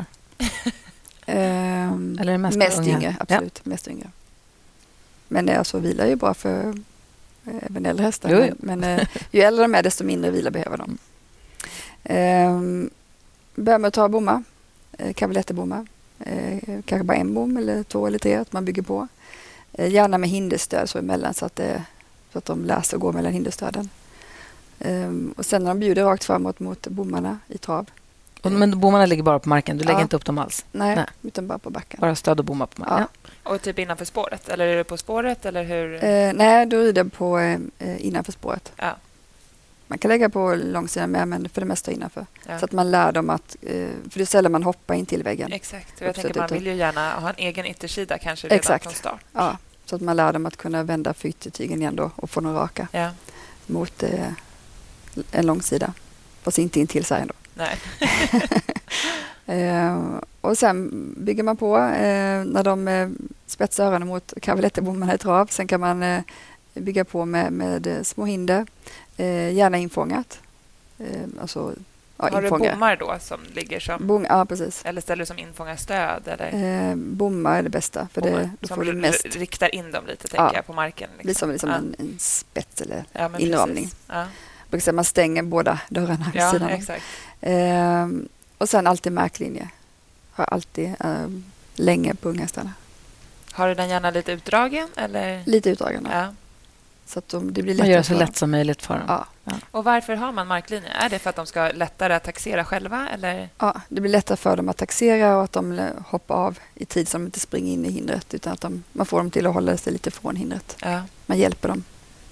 ehm, Eller är det mest, mest unga? yngre, absolut. Mest yngre. Men eh, alltså vila är ju bra för eh, även äldre hästar. Jo, jo. Men, men eh, ju äldre de är desto mindre vila behöver de. Ehm, börja med att ta bommar. Eh, Cavalettebommar. Eh, kanske bara en bom eller två eller tre att man bygger på. Eh, gärna med hinderstöd så emellan så att, det, så att de lär sig att gå mellan hinderstöden. Ehm, och sen när de bjuder rakt framåt mot bommarna i trav. Och, men bommarna ligger bara på marken? Du lägger Ja. inte upp dem alls? Nej, Nej. utan bara på backen. Bara stöd och bommar på marken? Ja. Och typ innanför spåret? Eller är det på spåret? Eller hur? Eh, nej, då rider jag på eh, innanför spåret. Ja. Man kan lägga på långsidan med, men för det mesta innanför. Ja. Så att man lär dem att... Eh, för det är sällan man hoppar in till väggen. Exakt. Och jag Uppsätt tänker man ute. vill ju gärna ha en egen yttersida kanske redan Exakt. från start. Ja, så att man lär dem att kunna vända för yttertygen igen då och få dem raka Ja. mot eh, en långsida. Fast inte in till sargen då. Nej. Eh, och sen bygger man på eh, när de eh, spetsar öronen mot cavalettebommarna i trav. Sen kan man eh, bygga på med, med eh, små hinder. Eh, gärna infångat. Eh, alltså, ja, Har du infånga. bommar då som ligger som... Bom, ja, precis. Eller ställer du som infångarstöd? Eller? Eh, bommar är det bästa. För det, Bommar då som får du r- mest... riktar in dem lite, tänker Ja. jag, på marken. Liksom. Liksom, liksom Ja. en, en spets eller Ja, men inramning. precis. Ja, Jag brukar säga man stänger båda dörrarna vid ja sidan om. exakt. Eh, och sen alltid märklinje. Har alltid eh, länge på unghästarna. Har du den gärna lite utdragen? Eller? Lite utdragna. Ja. Så att de, det blir Man gör det lättare så för dem. lätt som möjligt för dem. Ja. Och varför har man marklinje? Är det för att de ska lättare att taxera själva? Eller? Ja, det blir lättare för dem att taxera och att de eh, hoppar av i tid så de inte springer in i hindret utan att de, man får dem till att hålla sig lite från hindret. Ja. Man hjälper dem.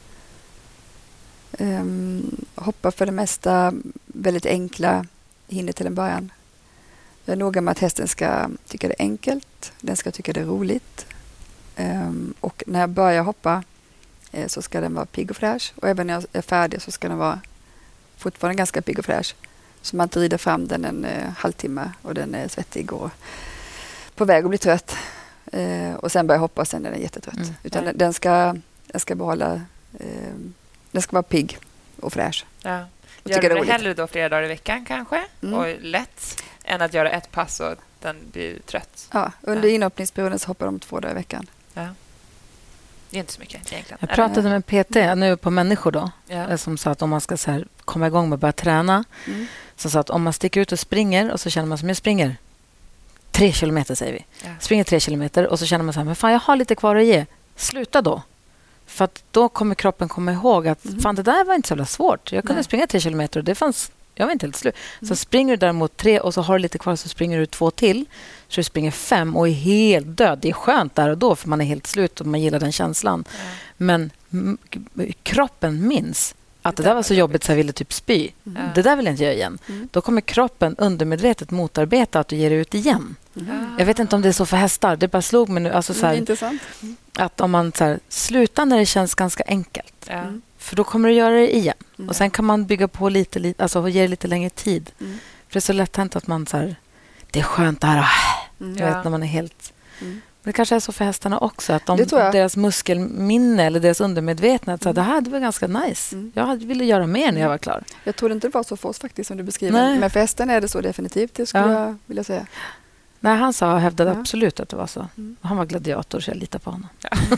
Um, hoppa för det mesta väldigt enkla hinder till en början. Jag är noga med att hästen ska tycka det är enkelt. Den ska tycka det är roligt. Um, och när jag börjar hoppa eh, så ska den vara pigg och fräsch. Och även när jag är färdig så ska den vara fortfarande ganska pigg och fräsch. Så man inte rider fram den en eh, halvtimme och den är svettig och på väg att bli trött. Eh, och sen börjar hoppa och sen är den jättetrött. Mm. Utan den, den, ska, den ska behålla... Eh, den ska vara pigg och fräsch. Ja. Och Gör tycka du det är det roligt. hellre då flera dagar i veckan kanske Mm. och lätt än att göra ett pass och den blir trött? Ja, under Ja. inhoppningsperioden så hoppar de två dagar i veckan. Ja. Det är inte så mycket egentligen. Jag Eller? pratade med en P T nu på människor då, Ja. som sa att om man ska så här, komma igång med att börja träna, Mm. som sa att om man sticker ut och springer och så känner man som jag springer tre kilometer, säger vi. Ja. Springer tre kilometer och så känner man så här, men fan, jag har lite kvar att ge. Sluta då. För att då kommer kroppen komma ihåg att Mm. fan, det där var inte så jävla svårt. Jag kunde Nej. springa tre kilometer och det fanns, jag var inte helt slut. Mm. Så springer du däremot tre och så har du lite kvar, så springer du två till. Så du springer fem och är helt död. Det är skönt där och då för man är helt slut och man gillar den känslan. Ja. Men m- k- kroppen minns att det där var så jobbigt så jag ville typ spy. Ja. Det där vill jag inte göra igen. Mm. Då kommer kroppen undermedvetet motarbeta att du ger dig ut igen. Mm. Jag vet inte om det är så för hästar. Det bara slog mig nu. Alltså så Mm, här, intressant. att om man så här, slutar när det känns ganska enkelt. Ja. Mm. För då kommer du göra det igen. Mm. Och sen kan man bygga på lite, lite alltså och ge det lite längre tid. Mm. För det är så lätt hänt att man så här, det är skönt det här. ah, Mm. Jag Ja. vet när man är helt... Mm. Men det kanske är så för hästarna också. Att de, Det tror jag. deras muskelminne eller deras undermedvetna. Att så här, det här det var ganska nice. Mm. Jag hade- ville göra mer när jag var klar. Jag tror inte det var så för oss faktiskt som du beskriver. Nej. Men för hästen är det så definitivt, det skulle Ja. jag vilja säga. Nej, han sa och hävdade Ja. absolut att det var så. Mm. Han var gladiator så jag litar på honom.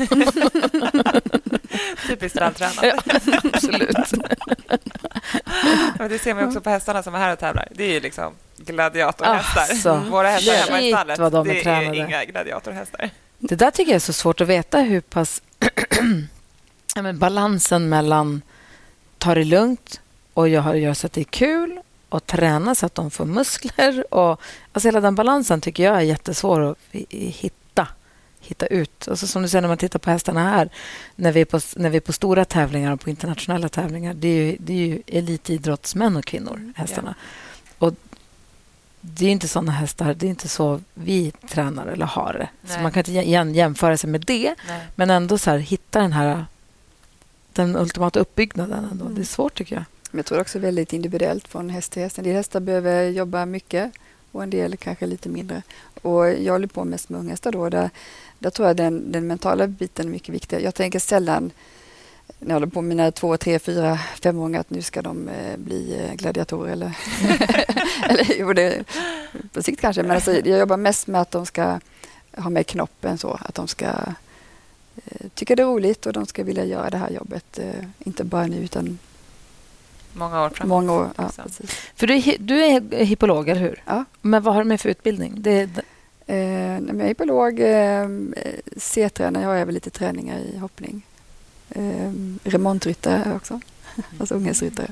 Typiskt vältränad. Ja, absolut. Men det ser man ju också på hästarna som är här och tävlar. Det är ju liksom gladiatorhästar. Alltså, Våra hästar shit hemma i stallet, vad de är det är tränade. inga gladiatorhästar. Det där tycker jag är så svårt att veta hur pass ja, men balansen mellan ta det lugnt och jag har- gör så att det är kul och träna så att de får muskler. Och, alltså hela den balansen tycker jag är jättesvår att i- i- hitta, hitta ut. Alltså som du säger när man tittar på hästarna här, när vi är på, när vi är på stora tävlingar och på internationella tävlingar, det är ju, det är ju elitidrottsmän och kvinnor, hästarna. Och det är inte såna hästar, det är inte så vi tränar eller har det. Så Nej. man kan inte igen jämföra sig med det, Nej. men ändå så här, hitta den här den ultimata uppbyggnaden ändå. Mm. Det är svårt tycker jag. Men jag tror också väldigt individuellt från häst till häst. En del hästar behöver jobba mycket och en del kanske lite mindre. Och jag håller på mest med unghästar då. Där, där tror jag den, den mentala biten är mycket viktigare. Jag tänker sällan när jag håller på med mina två, tre, fyra, femåringar att nu ska de eh, bli eh, gladiatorer. Eller, eller jo, det, på sikt kanske. Men alltså, jag jobbar mest med att de ska ha med knoppen så. Att de ska eh, tycka det är roligt och de ska vilja göra det här jobbet. Eh, inte bara nu utan Många år framåt. många år. Ja, liksom. precis. För du är, hi- du är hippolog, eller hur? Ja. Men vad har du med för utbildning? Det, är- Eh, nej, men jag är hippolog, eh, C-tränare, jag har även lite träningar i hoppning. Eh, remontryttare är jag också, alltså unghästryttare.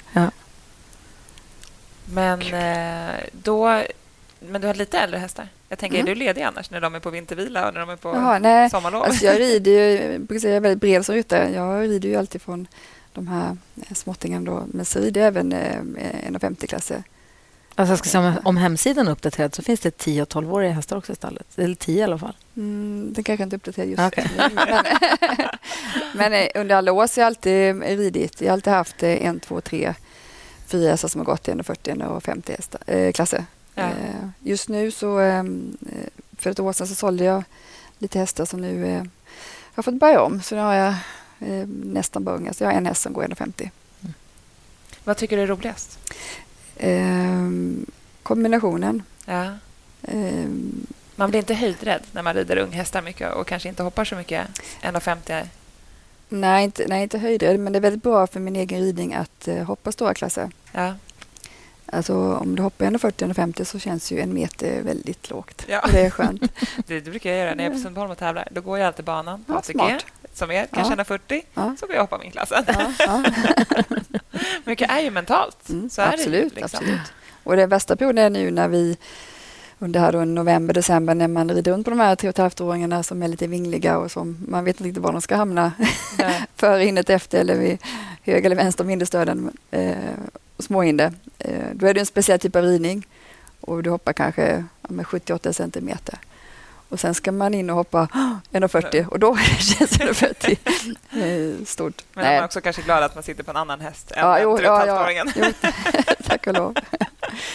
Men, eh, då, men du har lite äldre hästar. Jag tänker, Mm. är du ledig annars när de är på vintervila och när de är på Jaha, nej, sommarlov? alltså jag rider ju, jag brukar säga jag är väldigt bred som ryttare. Jag rider ju alltid från de här eh, småttingarna då, men så rider jag även eh, en femtio-klasser. alltså jag ska säga, om, om hemsidan är uppdaterad så finns det tio och tolv-åriga hästar också i stallet. Eller tio i alla fall. Mm, den kanske inte är uppdaterad just Okej. nu. Men, men eh, under alla år så har jag alltid ridit. Jag har alltid haft eh, en, två, tre, fyra hästar som har gått i en fyrtio och femtio hästar, eh, klasser. Ja. Eh, just nu så eh, för ett år sedan så sålde jag lite hästar som nu eh, har fått börja om. Så nu har jag eh, nästan bara unga. Så jag har en häst som går en femtio. Vad tycker du är roligast? Eh, kombinationen. Ja. Eh, Man blir inte höjdrädd när man rider unghästar mycket och kanske inte hoppar så mycket. en femtio. nej, inte, nej, inte höjdrädd, men det är väldigt bra för min egen ridning att eh, hoppa stora klasser. Ja. Alltså om du hoppar en fyrtio och femtio så känns ju en meter väldigt lågt. Ja. Och det är skönt. Det, det brukar jag göra när jag är på Sundbyholm och tävlar. Då går jag alltid banan på Ja, A T G, smart. som är kanske Ja. en fyrtio. Ja. Så går jag hoppa min klassen. Ja, ja. Mycket är ju mentalt. Mm, Så är absolut, det ju, liksom. absolut. Och det bästa perioden är nu när vi under här då november, december när man rider runt på de här tre och ett halvt-åringarna som är lite vingliga och som man vet inte riktigt var de ska hamna. Nej. Före hindret, efter eller vid höger eller vänster om hinderstöden. Eh, småhinder. Eh, då är det en speciell typ av ridning. Och du hoppar kanske ja, med sjuttio-åttio centimeter. Och sen ska man in och hoppa en fyrtio och då känns en fyrtio eh, stort. Men man är också kanske glad att man sitter på en annan häst än Ja, den jo, tre och ett ja, halvt ja. åringen. Jo, tack och lov.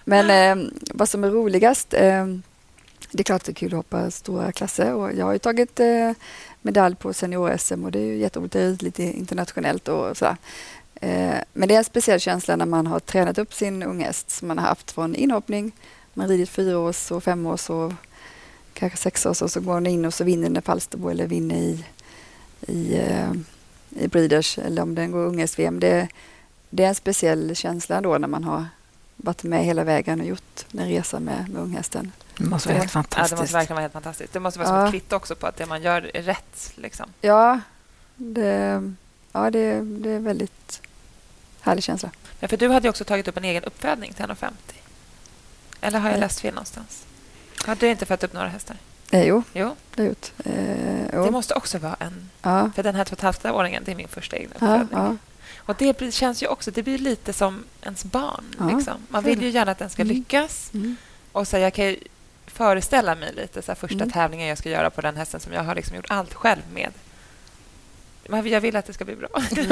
Men eh, vad som är roligast, eh, det är klart att det är kul att hoppa stora klasser. Och jag har ju tagit eh, medalj på senior-S M och det är ju jätteroligt. Det är lite internationellt och sådär. Eh, men det är en speciell känsla när man har tränat upp sin unghäst som man har haft från inhoppning. Man har ridit fyra års och fem års och kanske sex års och så går man in och så vinner den i Falsterbo eller vinner i, i, eh, i Breeders eller om den går unghäst-V M. Det, det är en speciell känsla då när man har varit med hela vägen och gjort en resa med, med unghästen. Det måste vara helt fantastiskt. Ja, det måste verkligen vara helt fantastiskt. Det måste vara Ja. som ett kvitto också på att det man gör är rätt. Liksom. Ja, det, ja det, det är väldigt härlig känsla. Ja, för du hade ju också tagit upp en egen uppfödning till en femtio. Eller har jag Nej. läst fel någonstans? Har du inte fött upp några hästar? Eh, jo, Jo. det har jag gjort. Eh, jo. Det måste också vara en... ja. För den här två och ett halvt åringen, det är min första egna Ja, uppfödning. ja. Och det blir, känns ju också, det blir lite som ens barn. Ja, Liksom. Man vill ju gärna att den ska Mm. lyckas. Mm. Och så jag kan ju föreställa mig lite så här, första Mm. tävlingen jag ska göra på den hästen som jag har liksom gjort allt själv med. Men jag vill att det ska bli bra.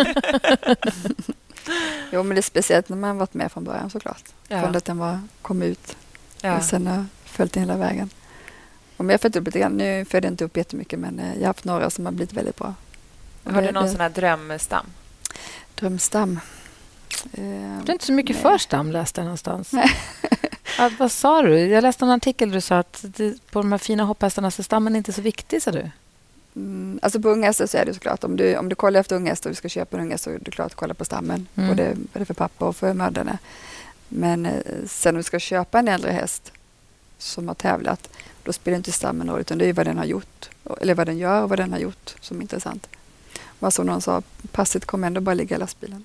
Jo, men det är speciellt när man varit med från början såklart. Ja. Från att den var, kom ut Ja. och sen har följt den hela vägen. Och men jag har följt upp lite grann. Nu följde jag inte upp jättemycket men eh, jag har haft några som har blivit väldigt bra. Och Har det- du någon det- sån här drömstam? Drömstam. Eh, Det är inte så mycket nej. för stam läste jag någonstans. Nej. Att, vad sa du? Jag läste en artikel där du sa att det, på de här fina hopphästarna så stammen är inte så viktig, sa du. Mm, alltså på unghästar så är det såklart. Om du, om du kollar efter unghästar och du ska köpa en unghäst så är det klart att kolla på stammen. Mm. Både, både för pappa och för mödrarna. Men eh, sen om du ska köpa en äldre häst som har tävlat, då spelar inte stammen roll utan det är vad den har gjort. Eller vad den gör och vad den har gjort som är intressant. Vad som någon sa, passet kommer ändå bara ligga i lastbilen.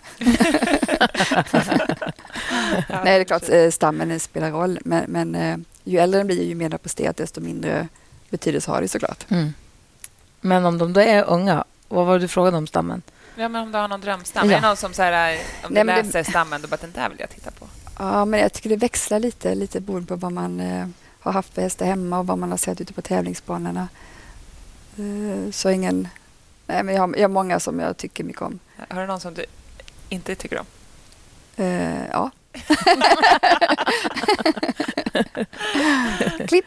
Nej, det är klart eh, stammen spelar roll. Men, men eh, ju äldre den blir ju mer på stet desto mindre betydelse har det såklart. Mm. Men om de då är unga, vad var det du frågade om stammen? Ja, men om du har någon drömstam. Ja. Är det någon som så här, om Nej, du men det- läser stammen, då bara den där vill jag titta på. Ja, men jag tycker det växlar lite, lite beroende på vad man eh, har haft för hästar hemma och vad man har sett ute på tävlingsbanorna. Eh, så ingen... Nej, men jag har, jag har många som jag tycker mycket om. Har du någon som du inte tycker om? Eh, ja. Klipp!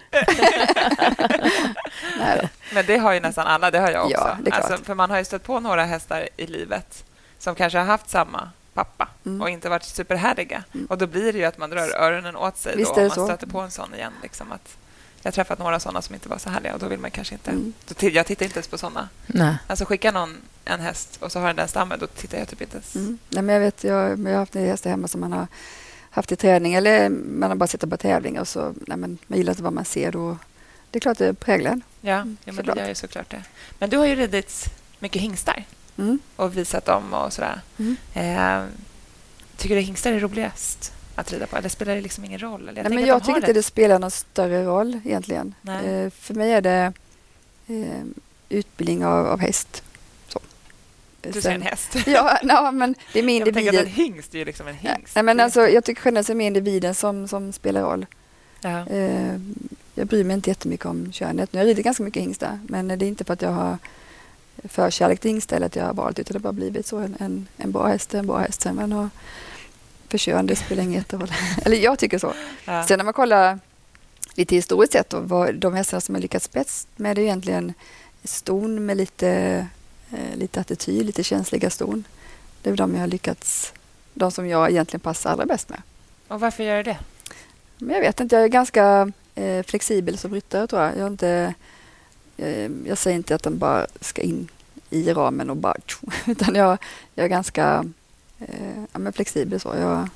Nej då. Men det har ju nästan alla, det har jag också. Ja, det är klart. Alltså, för man har ju stött på några hästar i livet som kanske har haft samma pappa Mm. och inte varit superhärliga. Mm. Och då blir det ju att man drar öronen åt sig Visst då, är om det man så. stöter på en sån igen. Liksom att jag har träffat några såna som inte var så härliga och då vill man kanske inte... Mm. Då t- jag tittar inte ens på såna. Nej. Alltså skicka någon en häst och så har den den stammen, då tittar jag typ inte ens. Mm. Nej, men jag vet, jag, jag har haft hästar hemma som man har haft i träning eller man har bara sett på tävlingar och så, nej, men man gillar inte vad man ser då. Det är klart det präglar en. Ja, Mm, ja men såklart. det gör ju såklart det. Men du har ju ridit mycket hingstar Mm. och visat dem och sådär. Mm. Eh, tycker du hingstar är roligast att rida på? Eller spelar det liksom ingen roll? Eller Nej, tänker men att jag de tycker har inte det spelar någon större roll egentligen. Nej. Eh, för mig är det eh, utbildning av, av häst. Så. Du Sen- ser en häst. Ja, no, men det är min Jag tänker att en individ. hingst är ju liksom en hingst. Nej, men Det- alltså, jag tycker generellt att det är mer individen som, som spelar roll. ja. Eh, jag bryr mig inte jättemycket om könet. Nu har jag ridit ganska mycket hingstar, men det är inte för att jag har förkärlek till hingstar eller att jag har valt, utan det har bara blivit så. En, en, en bra häst är en bra häst. Sen man har för kön, det spelar ingen jätteroll. Eller jag tycker så. Ja. Sen när man kollar lite historiskt sett, då, vad de hästarna som har lyckats bäst med det är egentligen ston med lite, eh, lite attityd, lite känsliga ston. Det är de jag har lyckats, de som jag egentligen passar allra bäst med. Och varför gör du det? Men jag vet inte, jag är ganska eh, flexibel som ryttare tror jag. Jag, är inte, eh, jag säger inte att den bara ska in i ramen och bara tjo, utan jag, jag är ganska eh, ja, men flexibel så. Jag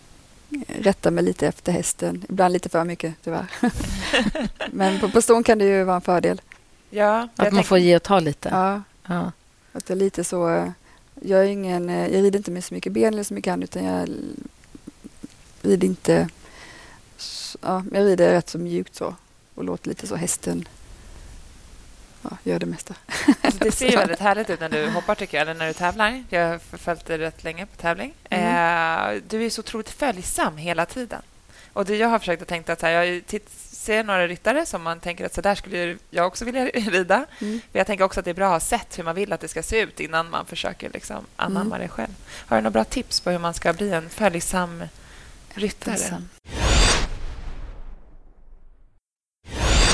rättar mig lite efter hästen, ibland lite för mycket tyvärr. Men på, på ston kan det ju vara en fördel. Ja, Att jag man tänker- får ge och ta lite. Ja, Ja. att jag är lite så. eh, Jag är ingen, eh, jag rider inte med så mycket ben eller så mycket hand, utan jag l- rider inte. s- Ja, jag rider rätt så mjukt så och låter lite så hästen ja, gör det mesta. Alltså, det ser ju väldigt härligt ut när du hoppar tycker jag, eller när du tävlar. Jag har följt dig rätt länge på tävling. Mm. Eh, du är så otroligt följsam hela tiden. Och det jag har försökt att tänka att så här, jag titt, ser några ryttare som man tänker att så där skulle jag också vilja rida. Mm. Men jag tänker också att det är bra att ha sett hur man vill att det ska se ut innan man försöker liksom anamma Mm. det själv. Har du några bra tips på hur man ska bli en följsam ryttare? Följsam.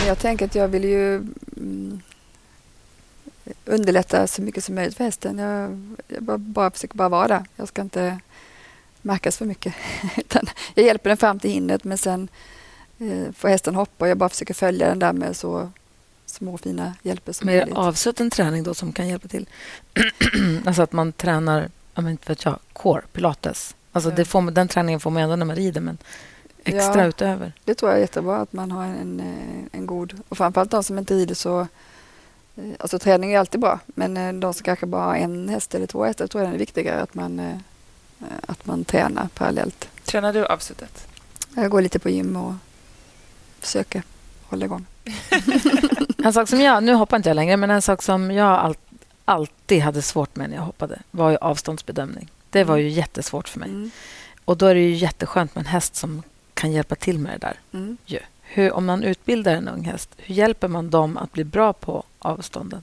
jag tänker att jag vill ju mm, underlätta så mycket som möjligt för hästen. Jag, jag bara, bara försöker bara vara där. Jag ska inte märkas för mycket. Utan jag hjälper den fram till hindret, men sen eh, får hästen hoppa och jag bara försöker följa den där med så små fina hjälper som Mer möjligt. avsutten träning då som kan hjälpa till. Alltså att man tränar, jag vet inte vet jag, core, pilates. Alltså det får, den träningen får man ändå när man rider, men extra Ja. utöver. Det tror jag är jättebra att man har en, en god... Och framförallt de som inte rider så... Alltså träning är alltid bra, men de som kanske bara har en häst eller två hästar, tror jag det är viktigare att man, att man tränar parallellt. Tränar du avsuttet? Jag går lite på gym och försöker hålla igång. En sak som jag, nu hoppar inte jag längre, men en sak som jag all, alltid hade svårt med när jag hoppade var ju avståndsbedömning. Det var ju jättesvårt för mig. Mm. Och då är det ju jätteskönt med en häst som kan hjälpa till med det där. Mm. Ju. Hur, om man utbildar en ung häst, hur hjälper man dem att bli bra på avstånden?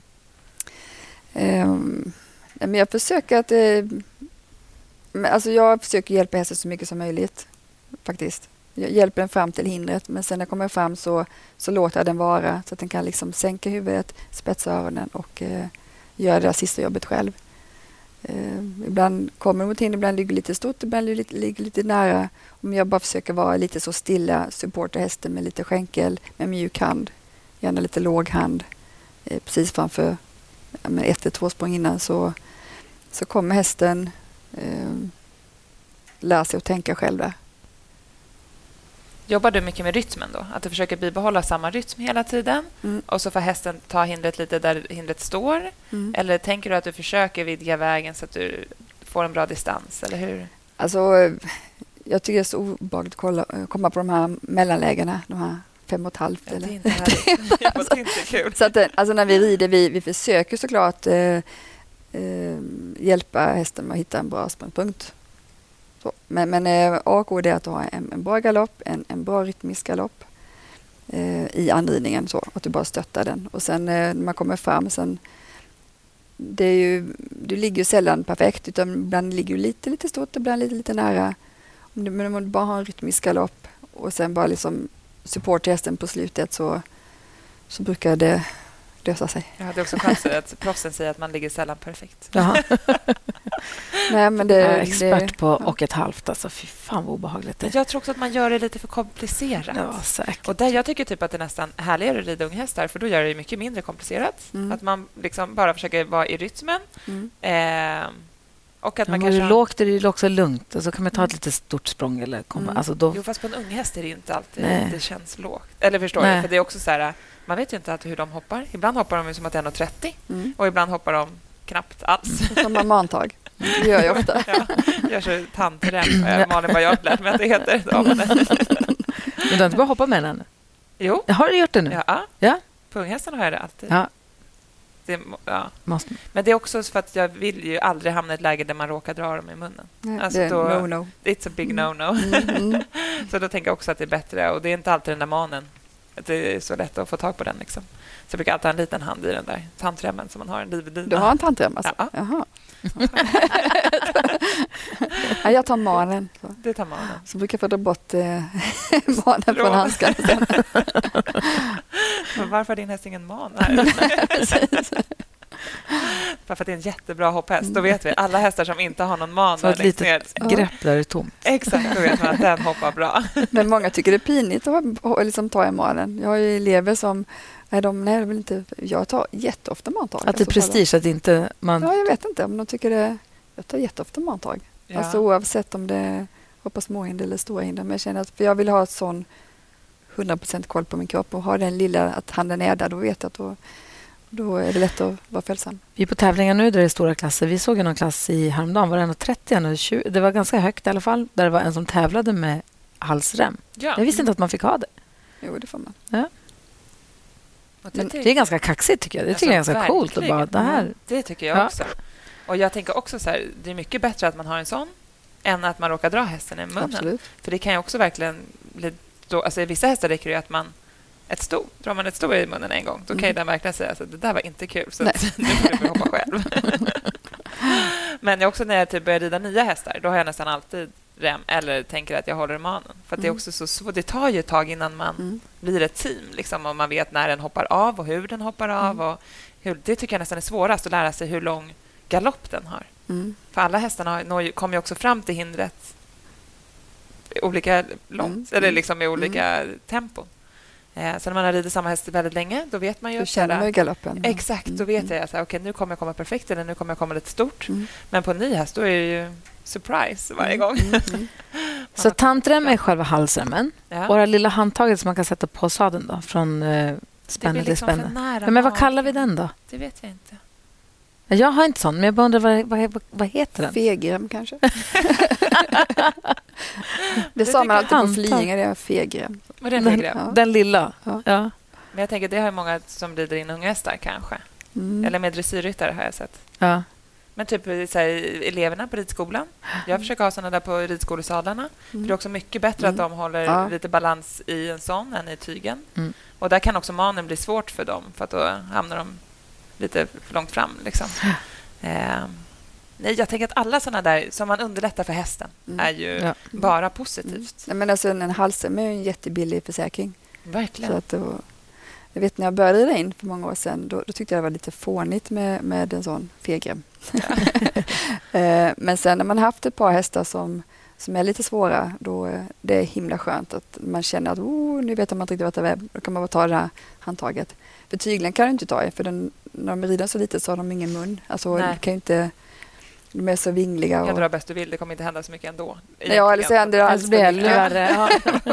Um, men jag försöker att... Eh, men alltså jag försöker hjälpa hästen så mycket som möjligt, faktiskt. Jag hjälper den fram till hindret, men sen när jag kommer fram så, så låter jag den vara så att den kan liksom sänka huvudet, spetsa öronen och eh, göra det sista jobbet själv. Eh, ibland kommer mot hinder, ibland ligger lite stort, ibland ligger lite, ligger lite nära. Om jag bara försöker vara lite så stilla, supporta hästen med lite skänkel, med mjuk hand, gärna lite låg hand, eh, precis framför ja, med ett eller två språng innan så, så kommer hästen eh, lära sig att tänka själv där. Jobbar du mycket med rytmen då? Att du försöker bibehålla samma rytm hela tiden Mm. och så får hästen ta hindret lite där hindret står? Mm. Eller tänker du att du försöker vidga vägen så att du får en bra distans? Eller hur? Alltså, jag tycker det är så obehagligt att kolla, komma på de här mellanlägena, de här fem och ett halvt. Ja, eller? det är inte härligt. Det är inte kul. Så att, alltså när vi rider, vi, vi försöker såklart eh, eh, hjälpa hästen med att hitta en bra språngpunkt. Så. Men, men eh, A och O är att ha en, en bra galopp, en, en bra rytmisk galopp eh, i anridningen, så att du bara stöttar den. Och sen eh, när man kommer fram, sen det, är ju, det ligger ju sällan perfekt, utan ibland ligger det lite, lite stort, ibland lite, lite nära. Om du, men om du bara har en rytmisk galopp och sen bara liksom support hästen på slutet så, så brukar det lösa sig. Jag hade också chans att proffsen säger att man ligger sällan perfekt. Jaha. Nej, men det, Jag är expert det, på och ett halvt. Alltså, fy fan vad obehagligt det är. Jag tror också att man gör det lite för komplicerat. Ja, säkert. Och där jag tycker typ att det är nästan härligare att rida unghästar, för då gör det mycket mindre komplicerat. Mm. Att man liksom bara försöker vara i rytmen. mm. Eh, och att Ja, man men kanske... lågt är det också lugnt. Och så kan man ta ett lite stort språng. Eller komma. Mm. Alltså då, Jo, fast på en unghäst är det ju inte alltid Nej. det känns lågt. Eller förstår Nej. du? För det är också så här, man vet ju inte alltid hur de hoppar. Ibland hoppar de ju som att det är en trettio Mm. och ibland hoppar de knappt alls. Som man mantag. Det gör jag ofta. Ja, gör så tandrem. Eh, Malin bara, jag har lärt mig att det heter. Ja, men, men du har inte bara hoppat med den ännu? jo, Har du gjort det nu? ja. Ja. På unghästen har jag det alltid. Ja. Det, ja. Måste. Men det är också för att jag vill ju aldrig hamna i ett läge där man råkar dra dem i munnen. Nej, Alltså det är då- no-no. It's a big no-no. Mm, mm. Så då tänker jag också att det är bättre. Och det är inte alltid den där manen. Att det är så lätt att få tag på den. Liksom. Så jag brukar alltid ha en liten hand i den där tandremmen som man har en livdina. Du har en tandrem alltså? Ja. Jaha. Ja, jag tar manen. Så, Det tar manen. så brukar jag få dra bort eh, manen från Bra. handskarna. Men varför har din häst ingen man här? Bara för att det är en jättebra hopphäst. Då vet vi. Alla hästar som inte har någon man Så där ett längst litet ner. grepp där det är tomt. Exakt, då vet man att den hoppar bra. Men många tycker det är pinigt att ha- liksom ta i manen. Jag har ju elever som... Nej, de, nej, de vill inte, jag tar jätteofta mantag. Att det är prestige att inte man... Ja, jag vet inte om de tycker det... Jag tar jätteofta mantag. Ja. Alltså oavsett om det är hoppa småhinder eller stora hinder. Men jag känner att för jag vill ha ett sån hundra procent koll på min kropp och ha den lilla att handen är där, då vet jag att då, då är det lätt att vara följsam. Vi är på tävlingar nu där det är stora klasser. Vi såg en någon klass i häromdagen. Var det en och trettio, en och tjugo? Det var ganska högt i alla fall. Där det var en som tävlade med halsrem. Ja. Jag visste inte att man fick ha det. Jo, det får man. Och Men det är ganska kaxigt tycker jag. Det tycker jag är ganska coolt. Och bara, det här... Det tycker jag Ja. också. Och jag tänker också så här, det är mycket bättre att man har en sån än att man råkar dra hästen i munnen. Absolut. För det kan ju också verkligen bli... Då, alltså i vissa hästar räcker det att man... Ett sto. Drar man ett sto i munnen en gång, då kan ju Mm. den verkligen säga att det där var inte kul. Så Nej. att, nu får du hoppa själv. Men också när jag typ börjar rida nya hästar, då har jag nästan alltid rem eller tänker att jag håller i manen. För att det är Mm. också så, så det tar ju ett tag innan man Mm. blir ett team. Liksom, och man vet när den hoppar av och hur den hoppar av. Mm. Och hur, det tycker jag nästan är svårast, att lära sig hur lång galopp den har. Mm. För alla hästarna har, når ju- kommer ju också fram till hindret olika långt, Mm. eller liksom i olika tempon. Eh, så när man har ridit samma häst väldigt länge, då vet man ju... Du att känner så här- man ju galoppen. Exakt, då Mm. vet jag att så här, okej, nu kommer jag komma perfekt eller nu kommer jag komma lite stort. Mm. Men på en ny häst, då är det ju surprise varje Mm. gång. Mm. Mm. Så tandrem är själva halsremmen. Ja. Och det lilla handtaget som man kan sätta på sadeln då, från eh, Det spänne blir till liksom för spänne. nära Ja, men vad magen. kallar vi den då? Det vet jag inte. Jag har inte sån, men jag bara undrar vad, vad, vad, vad heter den? Fegrem kanske. det sa tycker man alltid på jag. Flyinge, det är fegrem. Och den Den- den, ja. Den lilla? Ja. Ja. Men jag tänker, det har ju många som rider in unga hästar kanske. Mm. Eller med dressyrryttare har jag sett. ja. Men typ så här, eleverna på ridskolan. Jag försöker ha såna där på ridskolesadlarna. För det är också mycket bättre Mm. att de håller Ja. lite balans i en sån än i tygen. Mm. Och där kan också manen bli svårt för dem, för att då hamnar de lite för långt fram. Liksom. Eh, nej, jag tänker att alla såna där som man underlättar för hästen Mm. är ju Ja. bara positivt. Nej, men alltså, en halsrem är ju en jättebillig försäkring. Verkligen. Så att det var, jag vet när jag började rida in för många år sedan, då, då tyckte jag det var lite fånigt med, med en sån fegrem. Eh, men sen när man haft ett par hästar som, som är lite svåra, då eh, det är himla skönt att man känner att oh, nu vet man inte riktigt vad det är. Då kan man bara ta det här handtaget. För tyglen kan du inte ta i, för den, när de rider så lite så har de ingen mun. Alltså, Nej. du kan ju inte, de är så vingliga. Jag kan Och, dra bäst du vill, det kommer inte hända så mycket ändå. ja, eller så händer det Alltså, det är ännu mycket. värre. Ja.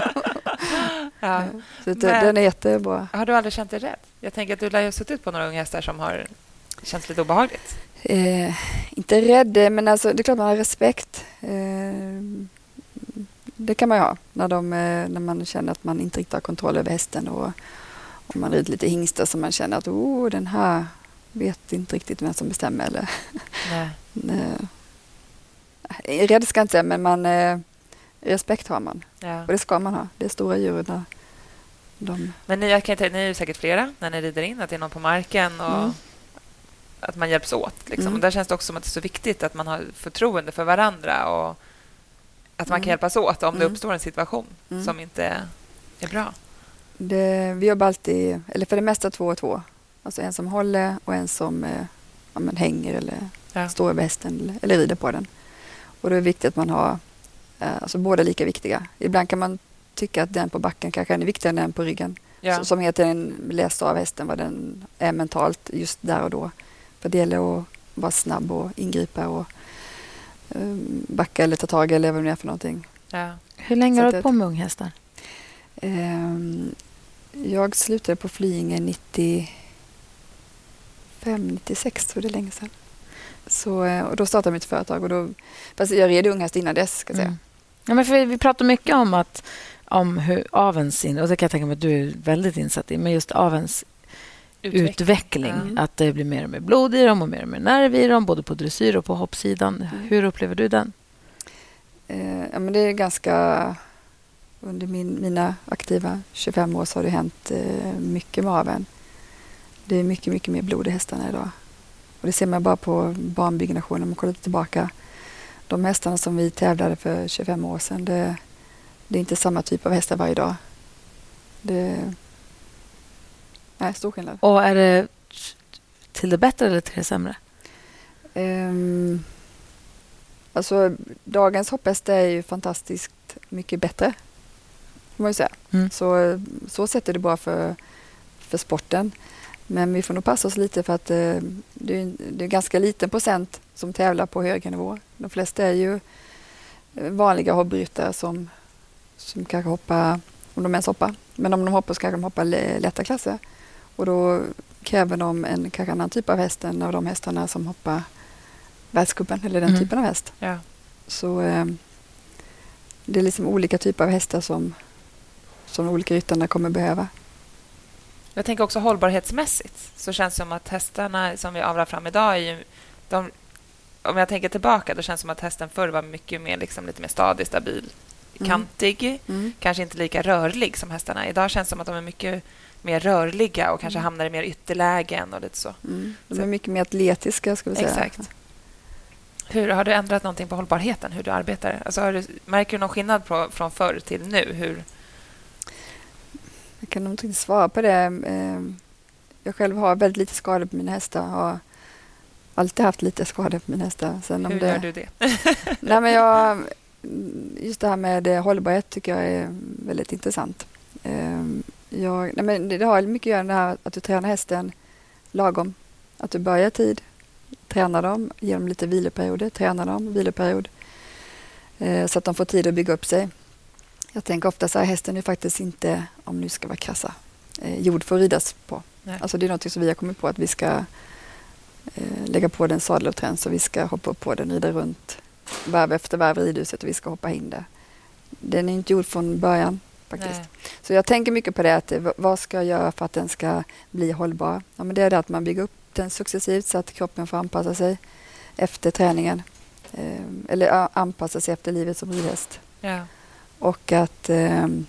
Ja. Så att, Men- den är jättebra. Har du aldrig känt dig rädd? Jag tänker att du lär ju ha suttit på några unga hästar som har känts lite obehagligt. Eh, inte rädd, men alltså, det är klart man har respekt. Eh, det kan man ju ha när, de, eh, när man känner att man inte riktigt har kontroll över hästen. Och om man rider lite hingstar som man känner att oh, den här vet inte riktigt vem som bestämmer. Eller, Nej. eh, rädd ska jag inte säga, men man, eh, respekt har man. Ja. Och det ska man ha. Det är stora djur. Där de, Men ni, jag kan inte, ni är ju säkert flera när ni rider in, att det är någon på marken och Mm. att man hjälps åt. Liksom. Mm. Och där känns det också som att det är så viktigt att man har förtroende för varandra och att man Mm. kan hjälpas åt om det Mm. uppstår en situation Mm. som inte är bra. det, vi jobbar alltid, eller för det mesta två och två. Alltså en som håller och en som eh, ja, men hänger eller Ja. står över hästen eller, eller rider på den. Och då är det viktigt att man har eh, alltså båda lika viktiga. Ibland kan man tycka att den på backen kanske är viktigare än den på ryggen. Ja. Så, som heter en läsa av hästen vad den är mentalt just där och då. För det gäller att vara snabb och ingripa och eh, backa eller ta tag eller vad det är för någonting. Ja. Hur länge Så har att du hållit det- på med unghästar? Ehm, jag slutade på Flyinge nittiofem, nittiosex, så det är länge sedan. Så, eh, och då startade mitt företag. Och då, fast jag red unghäst innan dess, ska jag säga. Mm. Ja, men för vi, vi pratar mycket om att om hur avens in, och det kan jag tänka mig att du är väldigt insatt i, men just avens Utveckling. utveckling. Mm. Att det blir mer och mer blod i dem och mer och mer nerv i dem, både på dressyr och på hoppsidan. Mm. Hur upplever du den? Eh, ja, men det är ganska... Under min, mina aktiva tjugofem år så har det hänt eh, mycket med aveln. Det är mycket, mycket mer blod i hästarna idag. Och det ser man bara på banbyggnationen. Om man kollar tillbaka. De hästarna som vi tävlade för tjugofem år sedan, det, det är inte samma typ av hästar varje dag. Det är stor skillnad. Och är det till det bättre eller till det sämre? Um, alltså, dagens hopphästar är ju fantastiskt mycket bättre, får man ju säga. Mm. Så, så sett är det bra för, för sporten. Men vi får nog passa oss lite för att eh, det, är, det är ganska liten procent som tävlar på högre nivå. De flesta är ju vanliga hobbyryttare som, som kanske hoppar, om de ens hoppar. Men om de hoppar så kanske de hoppar lätta klasser. Och då kräver de en kanske annan typ av häst än av de hästarna som hoppar världscupen eller den Mm. typen av häst. Ja. Så eh, det är liksom olika typer av hästar som, som de olika ryttarna kommer behöva. Jag tänker också hållbarhetsmässigt så känns det som att hästarna som vi avlar fram idag är ju, de, om jag tänker tillbaka, då känns det som att hästen förr var mycket mer, liksom, lite mer stadig, stabil, Mm. kantig, Mm. kanske inte lika rörlig som hästarna. Idag känns det som att de är mycket mer rörliga och kanske Mm. hamnar i mer ytterlägen och lite så. Mm. De Så- är mycket mer atletiska, ska vi säga. Exakt. Hur har du ändrat någonting på hållbarheten, hur du arbetar? Alltså, har du, märker du någon skillnad på, från förr till nu? Hur... Jag kan nog inte svara på det. Jag själv har väldigt lite skador på mina hästar. Har alltid haft lite skador på mina hästar. Sen om hur det... gör du det? Nej, men jag, just det här med hållbarhet tycker jag är väldigt intressant. Jag, nej, men det har mycket att göra med det här att du tränar hästen lagom. Att du börjar tid, tränar dem, ger dem lite viloperioder, tränar dem, viloperiod. Så att de får tid att bygga upp sig. Jag tänker ofta så här, hästen är faktiskt inte, om nu ska vara krassa, eh, jord för att ridas på. Nej. Alltså det är något som vi har kommit på, att vi ska eh, lägga på den sadeluppträning, så vi ska hoppa upp på den, rida runt varv efter varv i ridhuset och vi ska hoppa in där. Den är inte gjord från början faktiskt. Nej. Så jag tänker mycket på det, att vad ska jag göra för att den ska bli hållbar? Ja, men det är det att man bygger upp den successivt så att kroppen får anpassa sig efter träningen. Eh, eller anpassa sig efter livet som ridhäst. Ja. Och att um,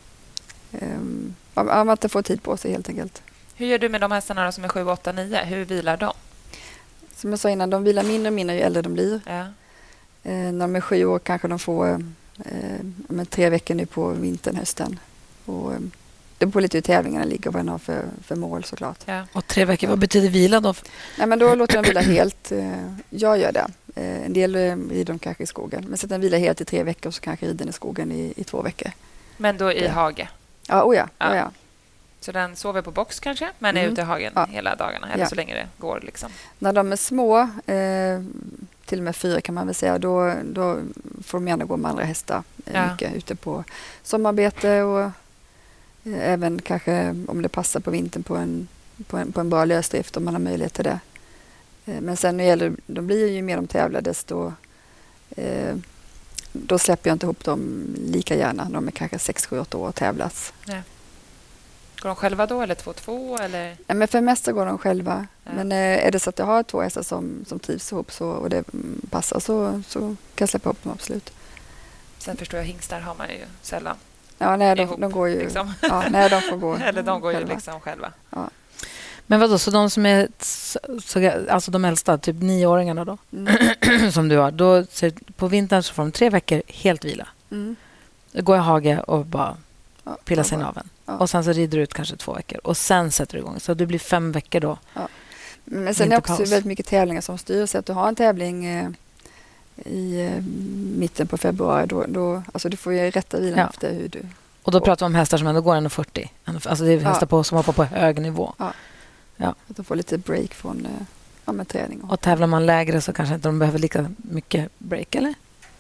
um, man inte får tid på sig helt enkelt. Hur gör du med de hästarna då som är sju, åtta, nio? Hur vilar de? Som jag sa innan, de vilar mindre och mindre ju äldre de blir. Ja. Eh, när de är sju år kanske de får eh, med tre veckor nu på vintern, hösten. Och, eh, det beror lite hur tävlingarna ligger och vad de har för, för mål såklart. Ja. Och tre veckor, vad betyder vila då? Nej, men då låter de vila helt. Eh, jag gör det. Eh, en del eh, rider de kanske i skogen. Men så att den vilar helt i tre veckor, så kanske rider den i skogen i, i två veckor. Men då i ja. hage? Ja, oh ja, ja. Oh ja. Så den sover på box kanske, men är mm. ute i hagen ja. hela dagarna, eller ja. så länge det går. Liksom. När de är små, eh, till och med fyra kan man väl säga, då, då får de gärna gå med andra hästar. Eh, ja. Mycket ute på sommarbete och eh, även kanske om det passar på vintern på en, på en, på en bra lösdrift om man har möjlighet till det. Eh, men sen när det gäller, de blir ju mer de tävlar, desto eh, då släpper jag inte ihop dem lika gärna. De är kanske sex, sju, åtta år och tävlas. Ja. Går de själva då eller två två? Eller? Ja, men för det mesta går de själva. Ja. Men eh, är det så att jag har två hästar som, som trivs ihop så, och det mm, passar så, så kan jag släppa ihop dem absolut. Sen förstår jag, hingstar har man ju sällan. Ja, nej, de, ihop, de går ju... Liksom. Ja, nej, de får gå eller de går själva. ju liksom själva. Ja. Men vad då, så de som är så, alltså de äldsta, typ nioåringarna då, Mm. som du har, då så på vintern så får de tre veckor helt vila. Mm. Gå i hage och bara Ja, pilla ja, sig i bara. naveln. Ja. Och sen så rider du ut kanske två veckor. Och sen sätter du igång. Så det blir fem veckor då. Ja. Men sen är det också Vinterpaus. väldigt mycket tävlingar som styr. Så att du har en tävling eh, i eh, mitten på februari. Då, då, alltså du får ju rätta vilan Ja. efter hur du... Och då pratar vi om hästar som ändå går en fyrtio. Alltså det är hästar Ja. på, som hoppar på hög nivå. Ja. Ja. Att de får lite break från eh, ja, med träning. Och, Och tävlar man lägre så kanske inte de behöver lika mycket break, eller?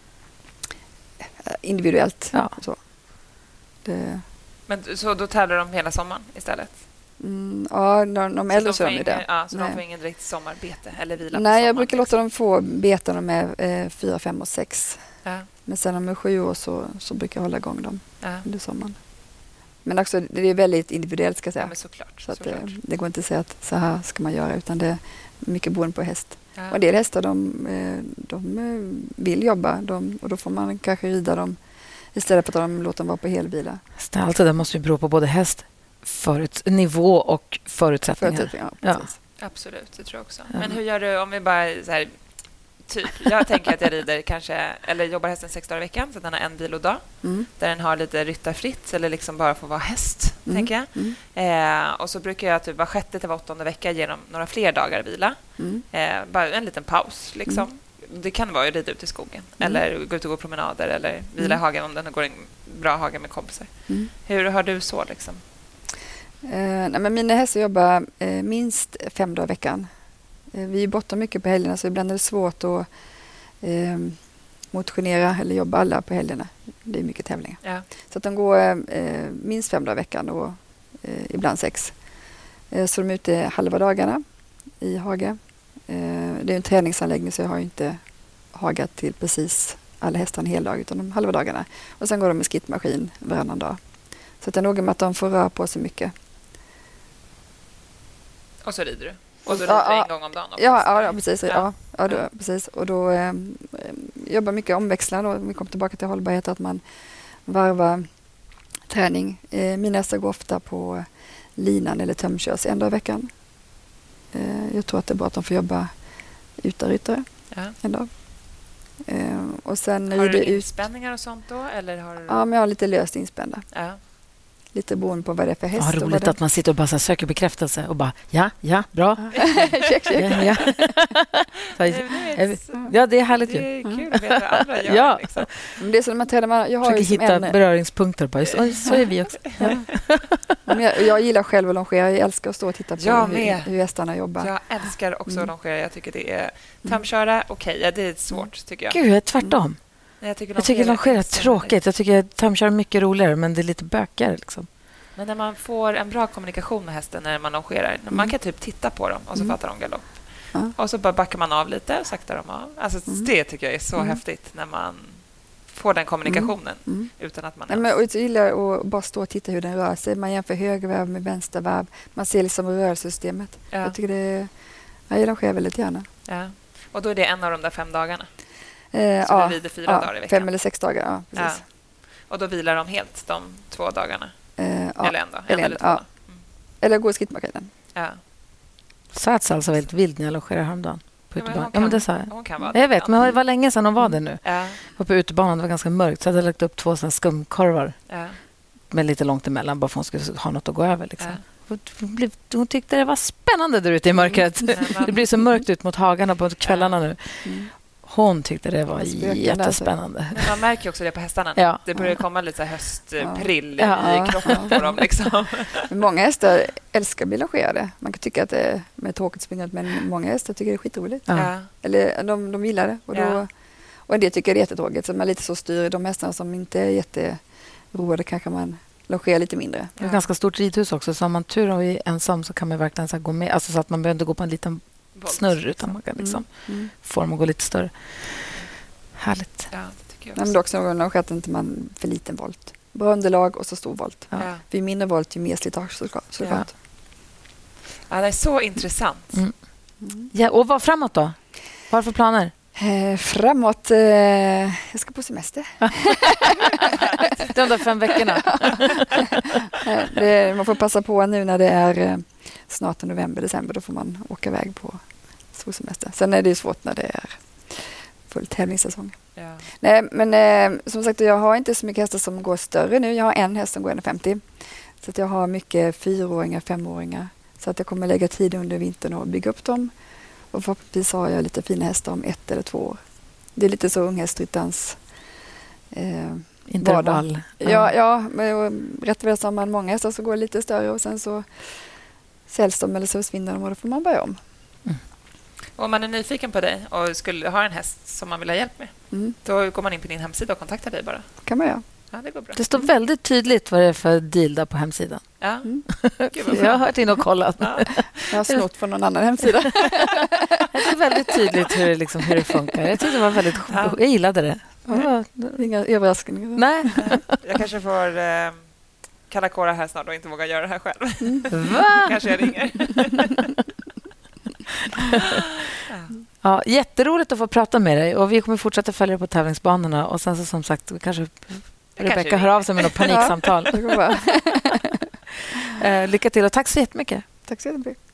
eh, individuellt. Ja. Så. Det, Men, så då tävlar de hela sommaren istället? mm, ja, de, de äldre så de de får är det. ingen, ja, så Nej. de får ingen direkt sommarbete eller vila på Nej, jag sommaren, brukar låta dem få beta när de är eh, fyra, fem och sex. Ja. Men sen när de är sju år så, så brukar jag hålla igång dem Ja. under sommaren. Men också, det är väldigt individuellt ska jag säga. Ja, men såklart. Så att såklart. det, det går inte att säga att så här ska man göra, utan det är mycket beroende på häst. Ja. Och en del hästar de, eh, de eh, vill jobba de, och då får man kanske rida dem istället för att de låter dem vara på helvila. Så allt det där måste ju bero på både häst, förut, nivå och förutsättningar. Förutsättningar, Ja. precis. Absolut, det tror jag också. Ja. Men hur gör du om vi bara så här, typ, jag tänker att jag rider kanske, eller jobbar hästen sex dagar i veckan så att den har en vilodag Mm. där den har lite ryttarfritt eller liksom bara får vara häst, Mm. tänker jag. Mm. Eh, och så brukar jag typ var sjätte till var åttonde vecka ge dem några fler dagar vila. Mm. Eh, bara en liten paus liksom. Mm. Det kan vara att rida ut i skogen Mm. eller gå ut och gå promenader eller vila Mm. i hagen om den går en bra hage med kompisar. Mm. Hur har du så liksom? Eh, nej, men mina hästar jobbar eh, minst fem dagar i veckan. Eh, vi bortar mycket på helgerna så ibland är det svårt att eh, motionera eller jobba alla på helgerna. Det är mycket tävlingar. Ja. Så att de går eh, minst fem dagar i veckan och eh, ibland sex. Eh, så de är ute halva dagarna i hage. Eh, det är en träningsanläggning så jag har ju inte hagat till precis alla hästar en hel dag utan de halva dagarna. Och sen går de med skittmaskin varannan dag. Så att det är noga med att de får röra på sig mycket. Och så rider du? Och så Ja, rider du ja. en gång om dagen också? Ja, ja, precis. Ja. Ja. Ja, då, precis. Och då eh, jobbar mycket omväxlande. Och vi kommer tillbaka till hållbarhet, att man varvar träning. Eh, mina hästar går ofta på linan eller tömkörs en dag i veckan. Eh, jag tror att det är bra att de får jobba utan ryttare Ja. en dag. Eh, och sen Har du ut... inspänningar och sånt då? Eller har du... Ja, men jag har lite löst inspända. Ja. Lite beroende på vad det är för häst. Vad och roligt vad det... att man sitter och bara så här söker bekräftelse och bara ja, ja, bra. check, check. Ja, ja. Nej, men det är- ja, det är härligt Det ju. är kul att veta vad andra gör. Ja. Liksom. Men det är så när man tränar, man, jag har Försöker ju som hitta en, beröringspunkter. Bara. Så, så är vi också. Ja. men jag, jag gillar själv att longera. Jag älskar att stå och titta på Jag hur, med. hur hästarna jobbar. Jag älskar också Mm. att longera. Jag tycker det är tömköra. Okej, ja, det är svårt tycker jag. Gud, jag är tvärtom. Nej, jag tycker Jag tycker longera är så tråkigt. Jag tycker tömköra är mycket roligare, men det är lite bökigare. Liksom. Men när man får en bra kommunikation med hästen när man longerar, mm. man kan typ titta på dem och så Mm. fattar de galopp. Ja. Och så bara backar man av lite och saktar de av. Alltså, Mm. Det tycker jag är så Mm. häftigt när man får den kommunikationen Mm. utan att man... Nej, men, och jag gillar att bara stå och titta hur den rör sig. Man jämför högervarv med vänstervarv. Man ser liksom rörelsesystemet. Ja. Jag tycker det jag longerar väldigt gärna. Ja. Och då är det en av de där fem dagarna. Eh, Så ja, du rider fyra ja, dagar i veckan. fem eller sex dagar. Ja, Ja. precis. Och då vilar de helt de två dagarna. Eh, ja. Eller en dag. En eller en, eller två. ja. Mm. Eller gå i skidmaskinen. Ja. Sats alltså väldigt vild när jag longerade häromdagen. På Ja, men utebanan. hon Ja, men kan- det sa jag. Hon kan vara Jag vet, det. men det var länge sedan hon var det nu. Ja. Jag var på utebanan, det var ganska mörkt. Så jag hade lagt upp två såna skumkorvar Ja. med lite långt emellan bara för att hon skulle ha något att gå över. Liksom. Ja. Hon, blev, hon tyckte det var spännande där ute i mörkret. Mm. Det blir så mörkt ut mot hagarna på kvällarna nu. Mm. Hon tyckte det var Det spöken där, jättespännande. Men man märker ju också det på hästarna. Ja. Det börjar komma lite så här höstprill Ja. i kroppen på dem. Liksom. Men många hästar älskar att bli longerade. Man kan tycka att det är med tråkigt springat, men många hästar tycker det är skitroligt. Ja. Ja. Eller de, de gillar det. Och, då, Ja. och en del tycker det är jättetråkigt. Så man lite så styr de hästarna som inte är jätteroade kanske man longerar lite mindre. Det är ett ganska stort ridhus också, så om man tur och är ensam så kan man verkligen så här gå med. Alltså så att man behöver inte gå på en liten Volt, snurr utan man kan liksom Mm. få dem att gå lite större. Härligt. Ja, det tycker jag Nej, också. men det är också någon gång longerat inte man för liten volt. Bra underlag och så stor volt. Ja. Ja. Vid mindre volt ju mer slitage såklart. såklart. Ja, det är så intressant. Mm. Mm. Ja, och vad framåt då? Vad har du för planer? Eh, framåt... Eh, jag ska på semester. De där fem veckorna. Eh, det, man får passa på nu när det är eh, snart november, december. Då får man åka iväg på solsemester. Sen är det ju svårt när det är full tävlingssäsong. Ja. Nej, men eh, som sagt, jag har inte så mycket hästar som går större nu. Jag har en häst som går en femtio. Så att jag har mycket fyraåringar, femåringar. Så att jag kommer lägga tid under vintern och bygga upp dem. Och förhoppningsvis har jag lite fina hästar om ett eller två år. Det är lite så unghästryttans eh, Intervall. Ja, ja, men rätt väl så har man många hästar som går lite större och sen så säljs de eller så försvinner de och då får man börja om. Och om man är nyfiken på dig och skulle ha en häst som man vill ha hjälp med, Mm, då går man in på din hemsida och kontaktar dig bara. kan man göra. Ja, det går bra. Det står väldigt tydligt vad det är för deal där på hemsidan. Ja. Mm. Gud, vad Jag har bra. varit inne och kollat. Ja. Jag har snott från någon annan hemsida. Det är väldigt tydligt hur det, liksom, hur det funkar. Jag tyckte det var väldigt Ja. Jag gillade det. Det var- Inga överraskningar. Nej. Jag kanske får eh, kalla kåra här snart och inte våga göra det här själv. Va? Kanske jag ringer. Ja, jätteroligt att få prata med dig. Och vi kommer fortsätta följa dig på tävlingsbanorna. Och sen så som sagt, vi kanske Rebecka kanske hör av sig med något paniksamtal. Det går bra. Eh, lycka till och tack så jättemycket. Tack så jättemycket.